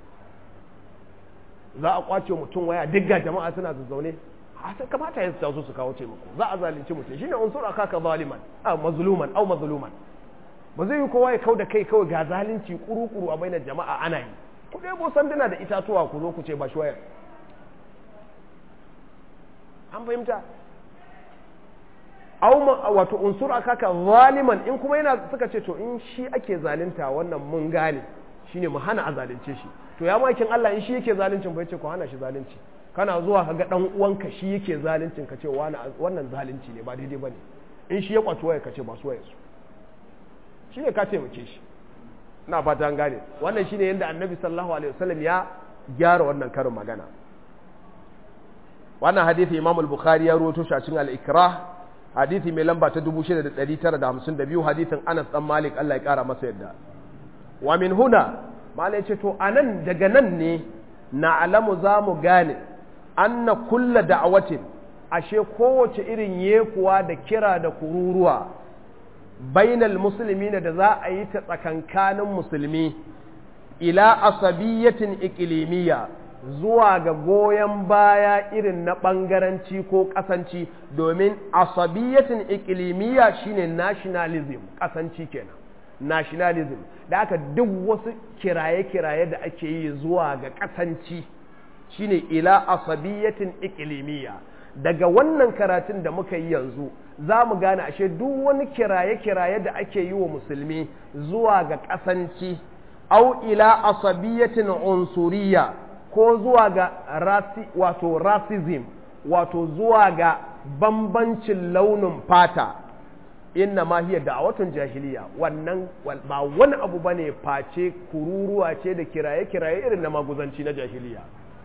za a kwace mutum waya digga jama'a suna zazzaune a sai kamata ya taso su kawo taimako za a zalunci mutum shine unsur akaka zaliman aw mazluman aw mazluman ba zai yi kowa ya kau da kai kawai ga zalunci kuru-kuru a bainar jama'a ana yi ku ɗebo sanduna da itatuwa ku zo ku ce ba shi wayar an fahimta au wato unsur akaka zaliman in kuma yana suka ce to in shi ake zalunta wannan mun gane shine mu hana a zalunce shi to ya makin Allah in shi yake zaluncin bai ce ku hana shi zalunci kana zuwa ka ga dan uwanka shi yake zaluncin ka ce wannan zalunci ne ba daidai bane in shi ya kwaci waya ka ce ba su waya su shine ka taimake shi ina fata an gane wannan shine yanda annabi sallallahu alaihi wasallam ya gyara wannan karin magana wannan hadisi Imam al-Bukhari ya rawaito shi a cikin al-Ikrah hadisi mai lamba ta dubu shida da ɗari tara da hamsin da biyu hadisin Anas dan Malik Allah ya kara masa yadda wa min huna malai ce to anan daga nan ne na alamu zamu gane anna kullu da'watin ashe kowace irin yekuwa da kira da kururuwa bainal muslimina da za a yi ta tsakankanin musulmi ila asabiyatin iqlimiyya zuwa ga goyon baya irin na ɓangaranci ko ƙasanci domin asabiyatin iqlimiyya shine nationalism ƙasanci kenan nationalism da aka duk wasu kiraye-kiraye da ake yi zuwa ga ƙasanci shine ila asabiyatin iqlimiyya daga wannan karatun da muka yi yanzu za mu gane ashe duk wani kiraye-kiraye da ake yi wa musulmi zuwa ga ƙasanci au ila asabiyatin unsuriyya ko zuwa ga rasi, wato racism wato zuwa ga bambancin launin fata inna ma hiya da'awatun jahiliya wannan ba wani abu bane face kururuwa ce da kiraye-kiraye irin na maguzanci na jahiliya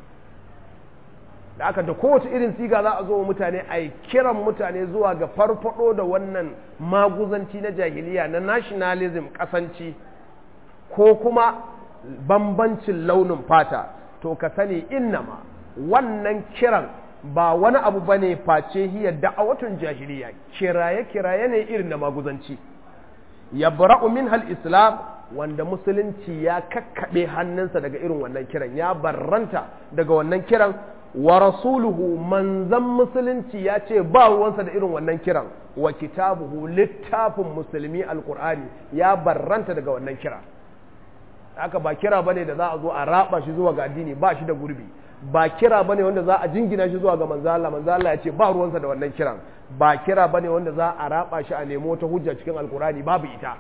da aka da kowace irin siga za a zo mutane a kiran mutane zuwa ga farfado da wannan maguzanci na jahiliya na nationalism kasanci ko kuma bambancin launin fata to ka sani innama wannan kiran ba wani abu bane face hiya da'awatun jahiliya kiraye kiraye ne irin na maguzanci yabra'u minha al-islam wanda musulunci ya kakkabe hannunsa daga irin wannan kiran ya barranta daga wannan kiran wa rasuluhu manzan musulunci ya ce ba ruwansa da irin wannan kiran wa kitabuhu littafin musulmi alqur'ani ya barranta daga wannan kira haka ba kira bane da za a zo a raba shi zuwa ga addini ba shi da gurbi ba kira bane wanda za a jingina shi zuwa ga manzo Allah manzo Allah ya ce ba ruwansa da wannan kiran ba kira bane wanda za a raba shi a nemo ta hujja cikin alqur'ani babu ita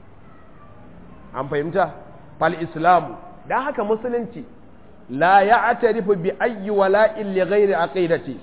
an fahimta fal islamu dan haka musulunci la ya'tarifu bi ayyi wala'in li ghairi aqidati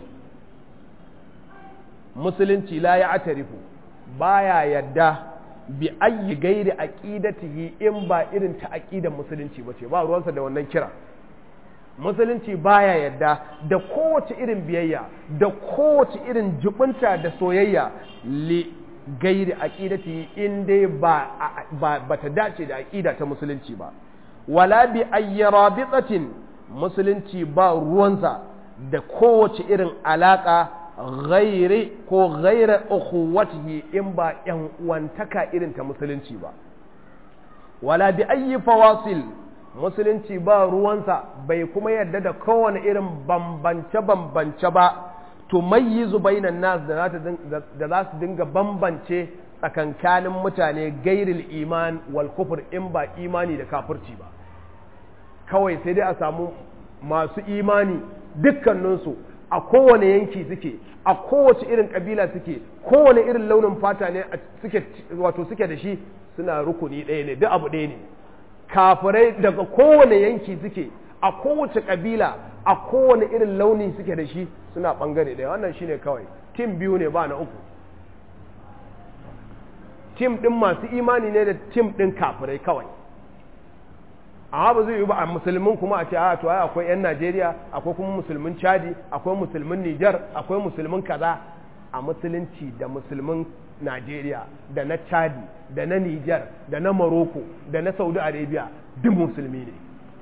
musulunci la ya'tarifu baya yadda bi ayyi gairi aqidatihi in ba irin ta aqidan musulunci bace ba ruwansa da wannan kira musulunci baya yadda da kowace irin biyayya da kowace irin jubunta da soyayya li gairi aqidatihi in dai ba ba ta dace da aqida ta musulunci ba wala bi ayyi rabitatin musulunci ba ruwansa da kowace irin alaka ghairi ko ghaira ukhuwatihi in ba yan uwantaka irin ta musulunci ba wala bi ayyi fawasil musulunci ba ruwansa bai kuma yadda da kowane irin bambance bambance ba tumayyizu bainan nas da da za su dinga bambance tsakankanin mutane gairil iman wal kufr in ba imani da kafirci ba kawai sai dai a samu masu imani dukkaninsu a kowane yanki suke a kowace irin kabila suke kowane irin launin fata ne suke wato suke da shi suna rukuni ɗaya ne duk abu ɗaya ne kafirai daga kowane yanki suke a kowace kabila a kowane irin launi suke da shi suna ɓangare ɗaya wannan shine kawai tim biyu ne ba na uku tim ɗin masu imani ne da tim ɗin kafirai kawai amma ba zai yi ba a musulmin kuma a ce a to ai akwai yan Najeriya akwai kuma musulmin Chadi akwai musulmin Niger akwai musulmin kaza a musulunci da musulmin Najeriya da na Chadi da na Niger da na Morocco da na Saudi Arabia duk musulmi ne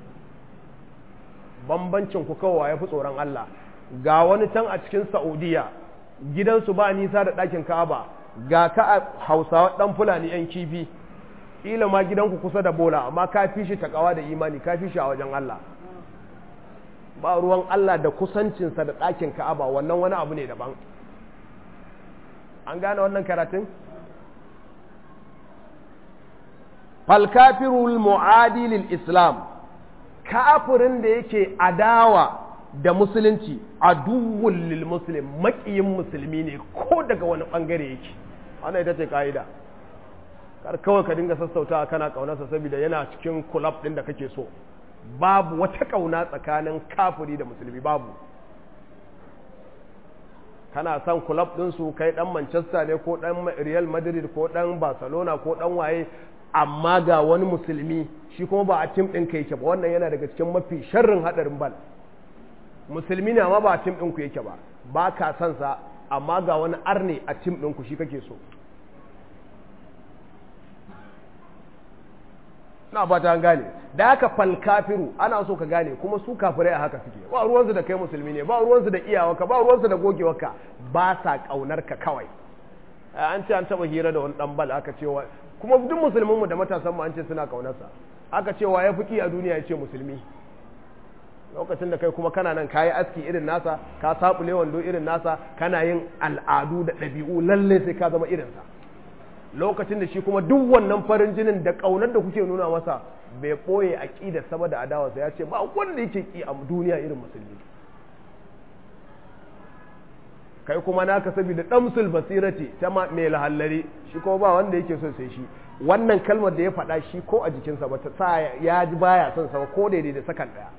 bambancin ku kawai ya fi tsoron Allah ga wani can a cikin Saudiya gidansu ba nisa da ɗakin Ka'aba ga ka a Hausawa dan Fulani yan kifi ila ma gidanku kusa da bola amma ka fi shi takawa da imani ka fi shi a wajen Allah ba ruwan Allah da kusancinsa da ɗakin Ka'aba wannan wani abu ne daban an gane wannan karatun fal kafirul mu'adi lil islam kafirin da yake adawa da musulunci aduwwul lil muslim makiyin musulmi ne ko daga wani bangare yake wannan ita ce kaida kar kawai ka dinga sassautawa kana kaunarsa saboda yana cikin club din da kake so babu wata kauna tsakanin kafiri da musulmi babu kana son club din su kai dan Manchester ne ko dan Real Madrid ko dan Barcelona ko dan waye amma ga wani musulmi shi kuma ba a team din kai ke ba wannan yana daga cikin mafi sharrin hadarin bal musulmi ne amma ba tim ɗinku yake ba ba ka san sa amma ga wani arne a tim ɗinku shi kake so na ba ta gane da haka fal kafiru ana so ka gane kuma su kafirai a haka suke ba ruwansu da kai musulmi ne ba ruwansu da iyawarka ba ruwansu da gogewarka ba sa kaunar ka kawai an ce an taba hira da wani dan bal aka ce wa kuma duk musulmin mu da matasan mu an ce suna kaunarsa aka ce wa ya fiki a duniya ya ce musulmi lokacin da kai kuma kana nan kayi aski irin nasa ka sabule wando irin nasa kana yin al'adu da ɗabi'u lalle sai ka zama irinsa lokacin da shi kuma duk wannan farin jinin da ƙaunar da kuke nuna masa bai ɓoye aƙidar sama da adawarsa ya ce ba wanda yake ƙi a duniya irin musulmi kai kuma naka saboda ɗamsul basirati ta mai lahallari shi kuma ba wanda yake so sai shi wannan kalmar da ya faɗa shi ko a jikinsa ba ta sa ya ji baya son sa ko daidai da sakan ɗaya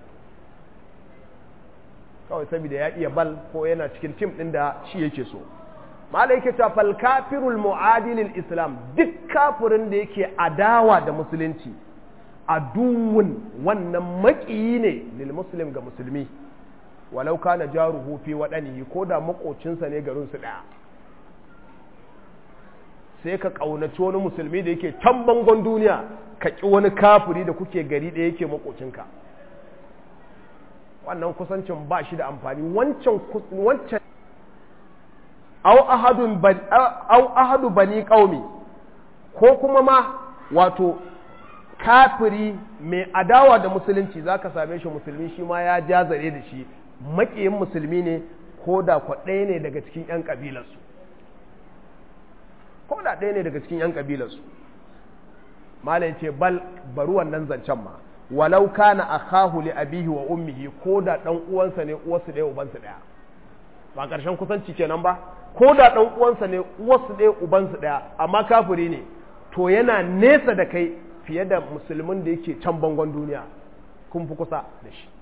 kawai saboda ya iya bal ko yana cikin tim ɗin da shi yake so malaike ta fal kafirul mu'adilil islam duk kafirin da yake adawa da musulunci aduwwun wannan maƙiyi ne lil muslim ga musulmi walau kana jaruhu fi wadanihi ko da makocinsa ne garin su daya sai ka kaunaci wani musulmi da yake can bangon duniya ka ki wani kafiri da kuke gari da yake makocinka wannan kusancin ba shi da amfani wancan wancan au ahadun ban au ahadu bani qaumi ko kuma ma wato kafiri mai adawa da musulunci zaka same shi musulmi shi ma ya jazare da shi makiyin musulmi ne ko da kwa ɗaya ne daga cikin ƴan kabilarsu ko da ɗaya ne daga cikin ƴan kabilarsu malai ce bal bari wannan zancen ma walau kana akahu li abihi wa ummihi ko da dan uwansa ne uwarsu ɗaya ubansu ɗaya ba ƙarshen kusanci kenan ba ko da ɗan uwansa ne uwarsu ɗaya ubansu ɗaya amma kafiri ne to yana nesa da kai fiye da musulmin da yake can bangon duniya kun fi kusa da shi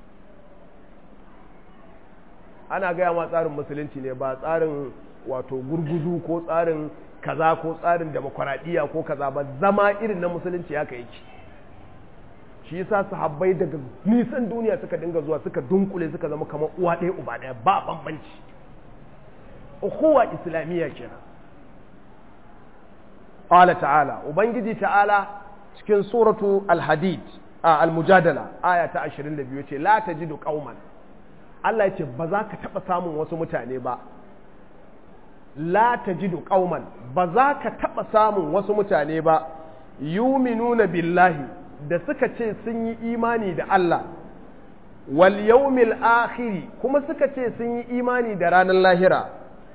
ana gaya ma tsarin musulunci ne ba tsarin wato gurguzu ko tsarin kaza ko tsarin demokuraɗiyya ko kaza ba zama irin na musulunci haka yake shi yasa sahabbai daga nisan duniya suka dinga zuwa suka dunkule suka zama kamar uwa ɗaya uba ɗaya ba bambanci ukhuwa islamiyya kenan qala ta'ala ubangiji ta'ala cikin suratu al-hadid al-mujadala aya ta ashirin da biyu ce la tajidu qauman Allah ya ce ba za ka taba samun wasu mutane ba la tajidu qauman ba za ka taba samun wasu mutane ba yuminuna billahi da suka ce sun yi imani da Allah wal yawmil akhir kuma suka ce sun yi imani da ranar lahira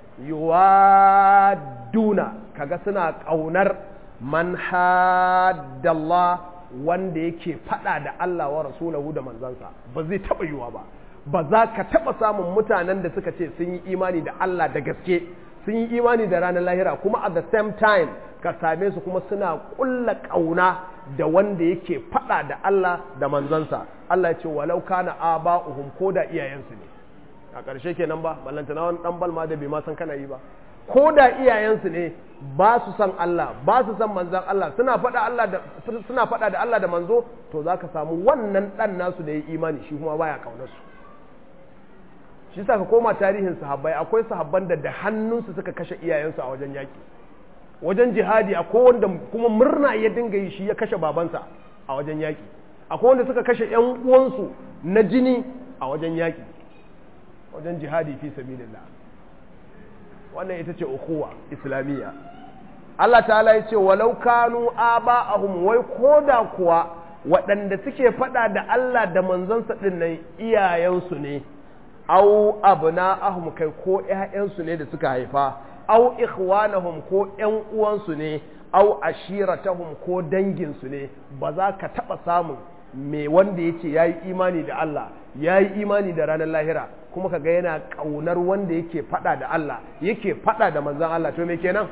yuwaduna kaga suna kaunar man haddallah wanda yake fada da Allah wa rasulahu da manzansa ba zai taba yiwa ba ba za ka taba samun mutanen da suka ce sun yi imani da Allah da gaske sun yi imani da ranar lahira kuma at the same time ka same su kuma suna kulla kauna da wanda yake fada da Allah da manzansa Allah ya ce walau kana aba'uhum ko da iyayensu ne a ƙarshe kenan ba ballantana wani dan balma da bai ma san kana yi ba ko da iyayensu ne ba su san Allah ba su san manzan Allah suna fada Allah da suna fada da Allah da manzo to zaka samu wannan dan nasu da yayi imani shi kuma baya kaunar su shi yasa ka koma tarihin sahabbai akwai sahabban da da hannunsu suka kashe iyayensu a wajen yaki wajen jihadi akwai wanda kuma murna ya dinga yi shi ya kashe babansa a wajen yaki akwai wanda suka kashe ƴan uwansu na jini a wajen yaki wajen jihadi fi sabilillah wannan ita ce ukhuwa islamiyya Allah ta'ala ya ce walau kanu aba'ahum wai koda kuwa waɗanda suke faɗa da Allah da manzansa ɗin nan iyayensu ne au abna'ahum kai ko ƴaƴansu ne da suka haifa au ikhwanahum ko ƴan uwansu ne au ashiratahum ko danginsu ne ba za ka taɓa samun me wanda yace yayi imani da Allah yayi imani da ranar lahira kuma kaga yana kaunar wanda yake fada da Allah yake fada da manzon Allah to me kenan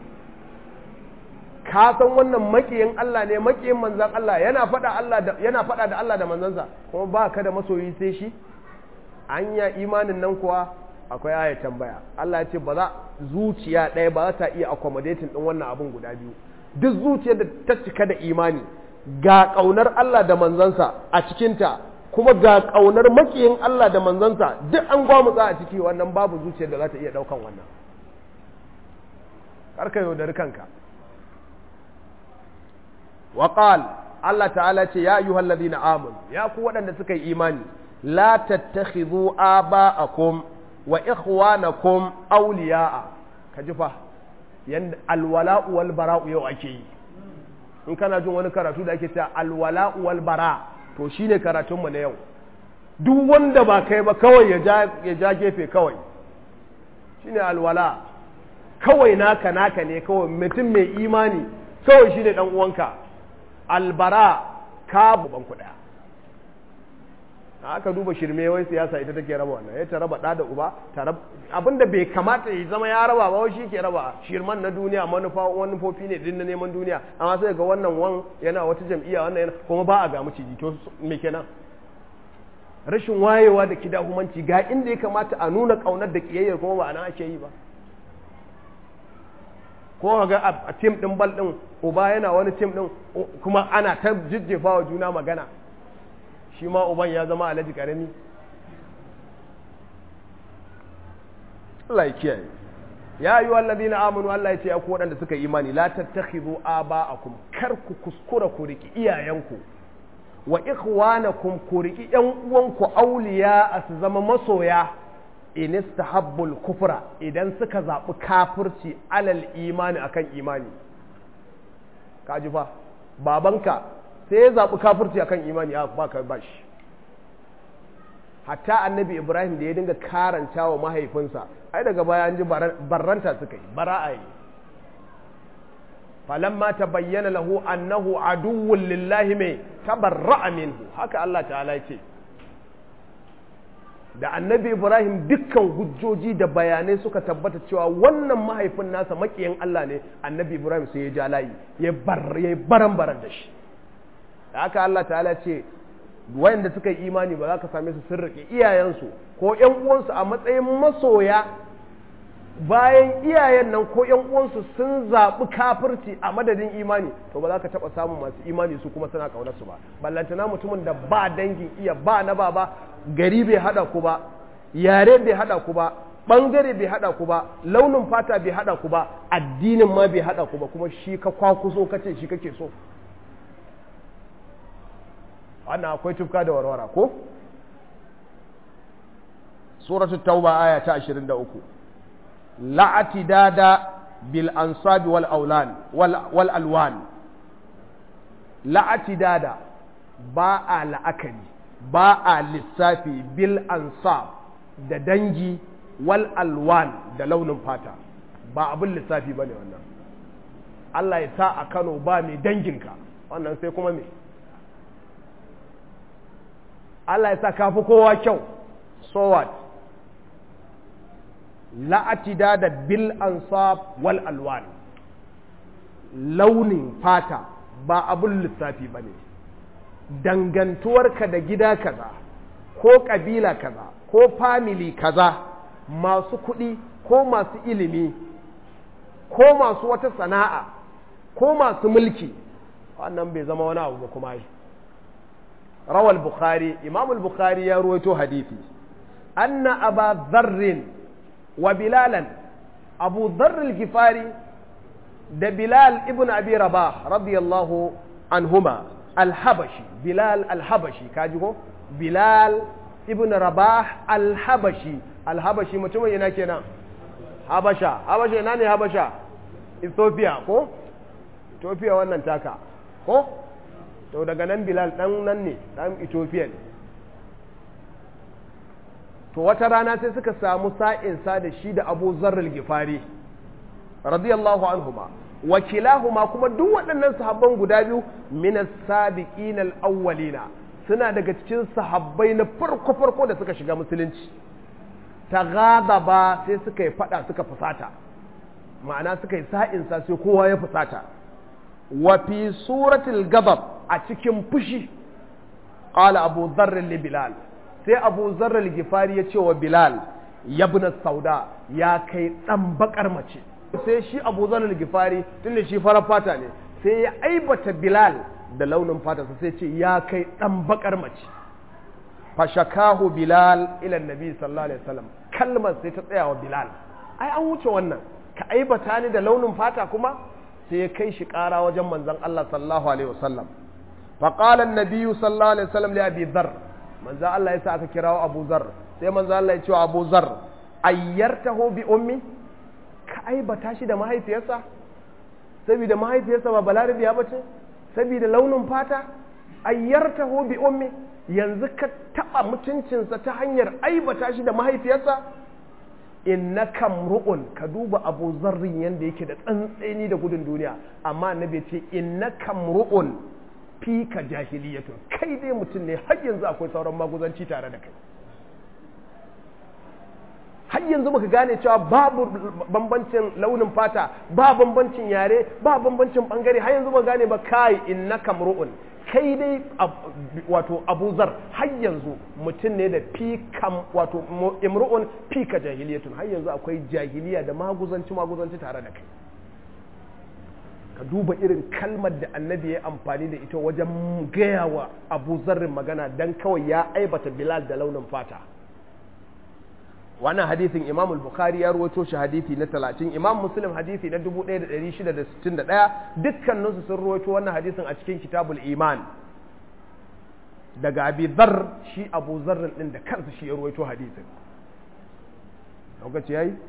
ka san wannan makiyin Allah ne makiyin manzon Allah yana fada Allah da yana fada da Allah da manzansa kuma ba ka da masoyi sai shi anya imanin nan kuwa akwai aya tambaya Allah ya ce ba za zuciya ɗaya ba za ta iya accommodating din wannan abun guda biyu duk zuciyar da ta cika da imani ga kaunar Allah da manzansa a cikinta kuma ga ƙaunar makiyin Allah da manzansa duk an gwamutsa a ciki, wannan babu zuciyar da za ta iya ɗaukan wannan. Karka yaudari kanka. Waƙal Allah ta'ala ce ya ayyuhal ladina amanu, ya ku waɗanda suka yi imani, la tattakhidhu aba'akum wa ikhwanakum awliya'a. Ka ji fa yanda alwala'u wal bara'u yau ake yi. In kana jin wani karatu da ake cewa alwala'u wal bara, to shine karatunmu na yau. Duk wanda ba kai ba kawai ya ja ya ja gefe kawai. Shine alwala. Kawai naka naka ne kawai, mutum mai imani kawai shine dan uwanka. Albara ka buban ku daya. Aka duba shirme wai siyasa ita take raba wannan, ya ta raba da da uba, ta raba abinda bai kamata ya zama ya raba ba, wai shi ke raba shirman na duniya, manufa manufofi ne din na neman duniya, amma sai ga wannan wan yana wata jam'iyya wannan yana kuma ba a ga miciji, to me kenan? Rashin wayewa da kidahumanci, ga inda ya kamata a nuna kaunar da kiyayyar kuma ba anan ake yi ba. Ko ga a tim din bal din uba yana wani tim din kuma ana ta jijjefa wa juna magana, shi ma uban ya zama alaji karami. Allah ya kiyaye. Ya ayu alladhina amanu, Allah ya ce ku waɗanda suka imani, la tattakhidhu aba'akum, kar ku kuskura ku riki iyayenku, wa ikhwanakum, ku riki ƴan uwanku auliya a su zama masoya, in istahabbul kufra, idan suka zaɓi kafirci alal imani akan imani. Kaji fa babanka sai ya zaɓi kafirci akan imani, ya baka bashi. Hatta annabi Ibrahim da ya dinga karanta wa mahaifinsa, ai daga baya an ji barranta suka yi, bara'a yi. Falamma tabayyana lahu annahu aduwwun lillahi mai tabarra'a minhu, haka Allah ta'ala ya ce. Da annabi Ibrahim dukkan hujjoji da bayanai suka tabbata cewa wannan mahaifin nasa makiyin Allah ne, annabi Ibrahim sai ya ja layi, ya baran-baran da shi. Da haka Allah ta'ala ce wayanda suka yi imani ba za ka same su sun rike iyayensu ko ƴan uwansu a matsayin masoya, bayan iyayen nan ko ƴan uwansu sun zaɓi kafirci a madadin imani, to ba za ka taɓa samun masu imani su kuma suna ƙaunar su ba. Ballantana mutumin da ba dangin iya ba na baba, gari bai haɗa ku ba, yare bai haɗa ku ba, ɓangare bai haɗa ku ba, launin fata bai haɗa ku ba, addinin ma bai haɗa ku ba, kuma shi ka kwakuso kace shi kake so. Wannan akwai tufka da warwara ko? Suratul Tauba aya ta ashirin da uku. La'atidada bil ansabi wal aulan wal alwan. La'atidada ba a la'akari, ba a lissafi bil ansab da dangi wal alwan da launin fata, ba abin lissafi bane wannan. Allah ya sa a Kano ba mai danginka, wannan sai kuma me? Allah ya sa kafi kowa kyau, so what? La'atida da bil ansab wal alwan, launin fata ba abun lissafi ba ne. Dangantuwarka da gida kaza ko ƙabila kaza ko family kaza, masu kuɗi ko masu ilimi ko masu wata sana'a ko masu mulki, wannan bai zama wani abu ba kuma yi. روى البخاري إمام البخاري يروي حديثي أن أبا ذر وبلالا أبو ذر الغفاري ده بلال ابن أبي رباح رضي الله عنهما الحبشي، بلال الحبشي كاجو بلال ابن رباح الحبشي. الحبشي متى ينا كنا حبشة، حبشة ناني حبشة إثيوبيا كو إثيوبيا wannan taka ko to daga nan Bilal dan nan ne dan Ethiopia ne. To wata rana sai suka samu sa'insa da shi da Abu Zarr al-Ghifari radiyallahu anhuma, wakilahuma kuma duk waɗannan sahabban guda biyu min as-sabiqin al-awwalina, suna daga cikin sahabbai na farko farko da suka shiga musulunci. Taghadaba sai suka yi fada suka fusata, ma'ana suka yi sa'insa sai kowa ya fusata. Wa fi suratul ghadab, a cikin fushi, qala Abu Dharr li Bilal, sai Abu Dharr al-Ghifari ya ce wa Bilal, yabna sauda, ya kai dan bakar mace. Sai shi Abu Dharr al-Ghifari tunda shi farar fata ne, sai ya aibata Bilal da launin fata, sai ce ya kai dan bakar mace. fashakahu bilal ila annabi sallallahu alaihi wasallam kalmar sai ta tsaya wa bilal ai an wuce wannan ka aibata ni da launin fata kuma sai ya kai shi ƙara wajen manzon Allah sallallahu alaihi wasallam fa qala an-nabi sallallahu alaihi wasallam li abi dharr manzon Allah yasa aka kirawo Abu Dharr sai manzon Allah ya ce wa Abu Dharr ayyartahu bi ummi ka aibata shi da mahaifiyarsa saboda mahaifiyarsa ba balarabiya bace saboda launin fata ayyartahu bi ummi yanzu ka taba mutuncinsa ta hanyar aibata shi da mahaifiyarsa innaka mru'un ka duba Abu Zarrin yanda yake da tsantseni da gudun duniya amma annabi ya ce innaka mru'un fika jahiliyatun kai dai mutum ne har yanzu akwai sauran maguzanci tare da kai har yanzu muka gane cewa babu bambancin launin fata ba bambancin yare ba bambancin bangare har yanzu muka gane ba kai innaka mru'un kai dai wato Abu Zar har yanzu mutum ne da fikam wato imru'un fika jahiliyatun har yanzu akwai jahiliya da maguzanci maguzanci tare da kai ka duba irin kalmar da annabi ya amfani da ita wajen gaya wa Abu Zarrin magana dan kawai ya aibata Bilal da launin fata wannan hadisin Imam al-Bukhari ya rawaito shi hadisi na talatin Imam Muslim hadisi na dubu ɗaya da ɗari shida da sittin da ɗaya dukkaninsu sun rawaito wannan hadisin a cikin Kitabul Iman daga Abi Dharr shi Abu Zarr din da kansa shi ya rawaito hadisin lokaci yayi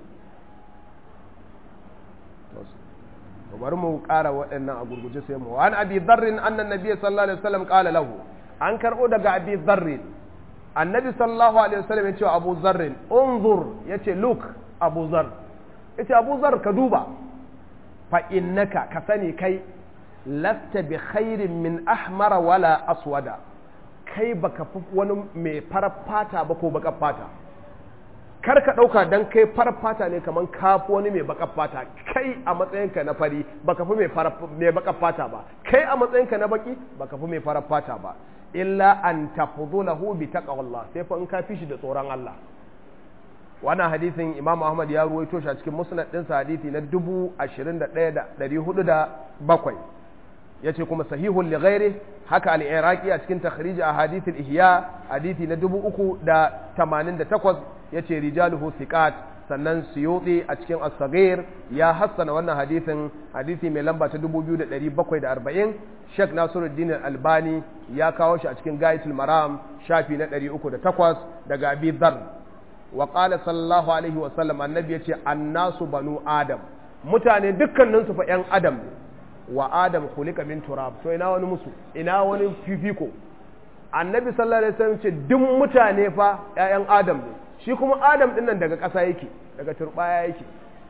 to bari mu ƙara waɗannan a gurguje sai mu an Abi Dharr anna Nabiy sallallahu alaihi wasallam qala lahu an karɓo daga Abi Dharr annabi sallallahu alaihi wasallam ya ce wa Abu Zarrin unzur ya ce look Abu Zar ya ce Abu Zar ka duba fa innaka ka sani kai lasta bi khairin min ahmara wala aswada kai baka fi wani mai farar fata ba ko bakar fata kar ka dauka dan kai farar fata ne kaman kafi wani mai bakar fata kai a matsayinka na fari baka fi mai farar mai bakar fata ba kai a matsayinka na baki baka fi mai farar fata ba illa an tafdulahu bi taqwallah sai fa in ka fi shi da tsoron Allah wannan hadisin Imam Ahmad ya ruwaito shi a cikin musnad din sa hadisi na dubu ashirin da ɗaya da ɗari hudu da bakwai yace kuma sahihun li ghairi haka al-Iraqi a cikin takhrij ahadith al-Ihya hadisi na dubu uku da tamanin da takwas yace rijaluhu thiqat sannan Suyuti a cikin As-Saghir ya hassana wannan hadisin hadisi mai lamba ta dubu biyu da ɗari bakwai da arba'in Sheikh Nasiruddin Al-Albani ya kawo shi a cikin Gayatul Maram shafi na ɗari uku da takwas daga Abi Dharr wa qala sallallahu alaihi wa sallam annabi yace annasu banu adam mutane dukkanin su fa yan adam ne wa adam khuliqa min turab to ina wani musu ina wani fifiko annabi sallallahu alaihi wasallam ce duk mutane fa ƴaƴan adam ne shi kuma adam din nan daga ƙasa yake daga turbaya yake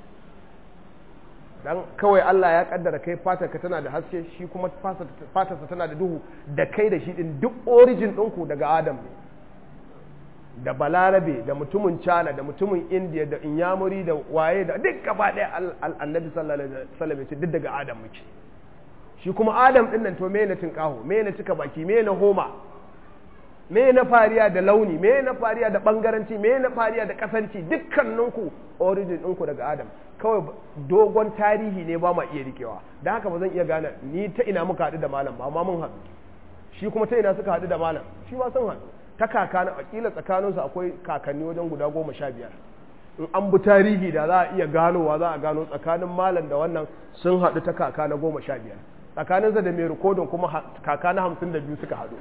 dan kawai Allah ya kaddara kai fatarka tana da haske shi kuma fatarsa tana da duhu da kai da shi din duk origin ɗinku daga adam ne da balarabe da mutumin China da mutumin India da inyamuri da waye da duk gaba ɗaya annabi sallallahu alaihi wasallam ya ce duk daga adam muke shi kuma adam din nan to me na tinkaho me na cika baki me na homa me na fariya da launi me na fariya da bangaranci me na fariya da kasanci dukkaninku origin ɗinku daga adam kawai dogon tarihi ne ba ma iya rikewa don haka ba zan iya gane ni ta ina muka haɗu da malam ba amma mun haɗu shi kuma ta ina suka haɗu da malam shi ma sun haɗu ta kakana a kila tsakaninsu akwai kakanni wajen guda goma sha biyar in an bi tarihi da za a iya ganowa za a gano tsakanin malam da wannan sun haɗu ta kaka na goma sha biyar tsakaninsa da mai rikodin kuma kaka na hamsin da biyu suka haɗu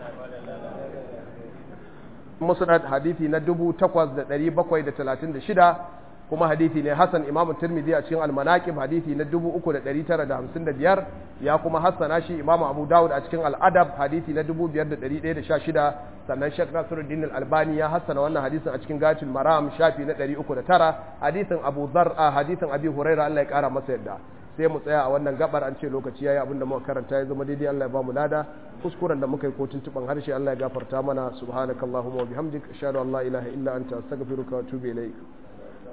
musnad hadithi na dubu takwas da ɗari bakwai da talatin da shida kuma hadithi ne Hassan Imam Tirmidhi a cikin Al-Manaqib hadithi na dubu uku da ɗari tara da hamsin da biyar ya kuma hassana shi Imam Abu Dawud a cikin Al-Adab hadithi na dubu biyar da ɗari ɗaya da sha shida sannan Sheikh Nasiruddin Al-Albani ya hassana wannan hadisin a cikin Gayatul Maram shafi na ɗari uku da tara hadithin Abu Dharr a hadithin Abi Hurairah Allah ya kara masa yarda sai mu tsaya a wannan gabar an ce lokaci yayi abinda muka karanta ya zama daidai Allah ya ba mu lada kuskuren da muka yi ko tuntuban harshe Allah ya gafarta mana subhanakallahumma wa bihamdika ashhadu an la ilaha illa anta astaghfiruka wa atubu ilaik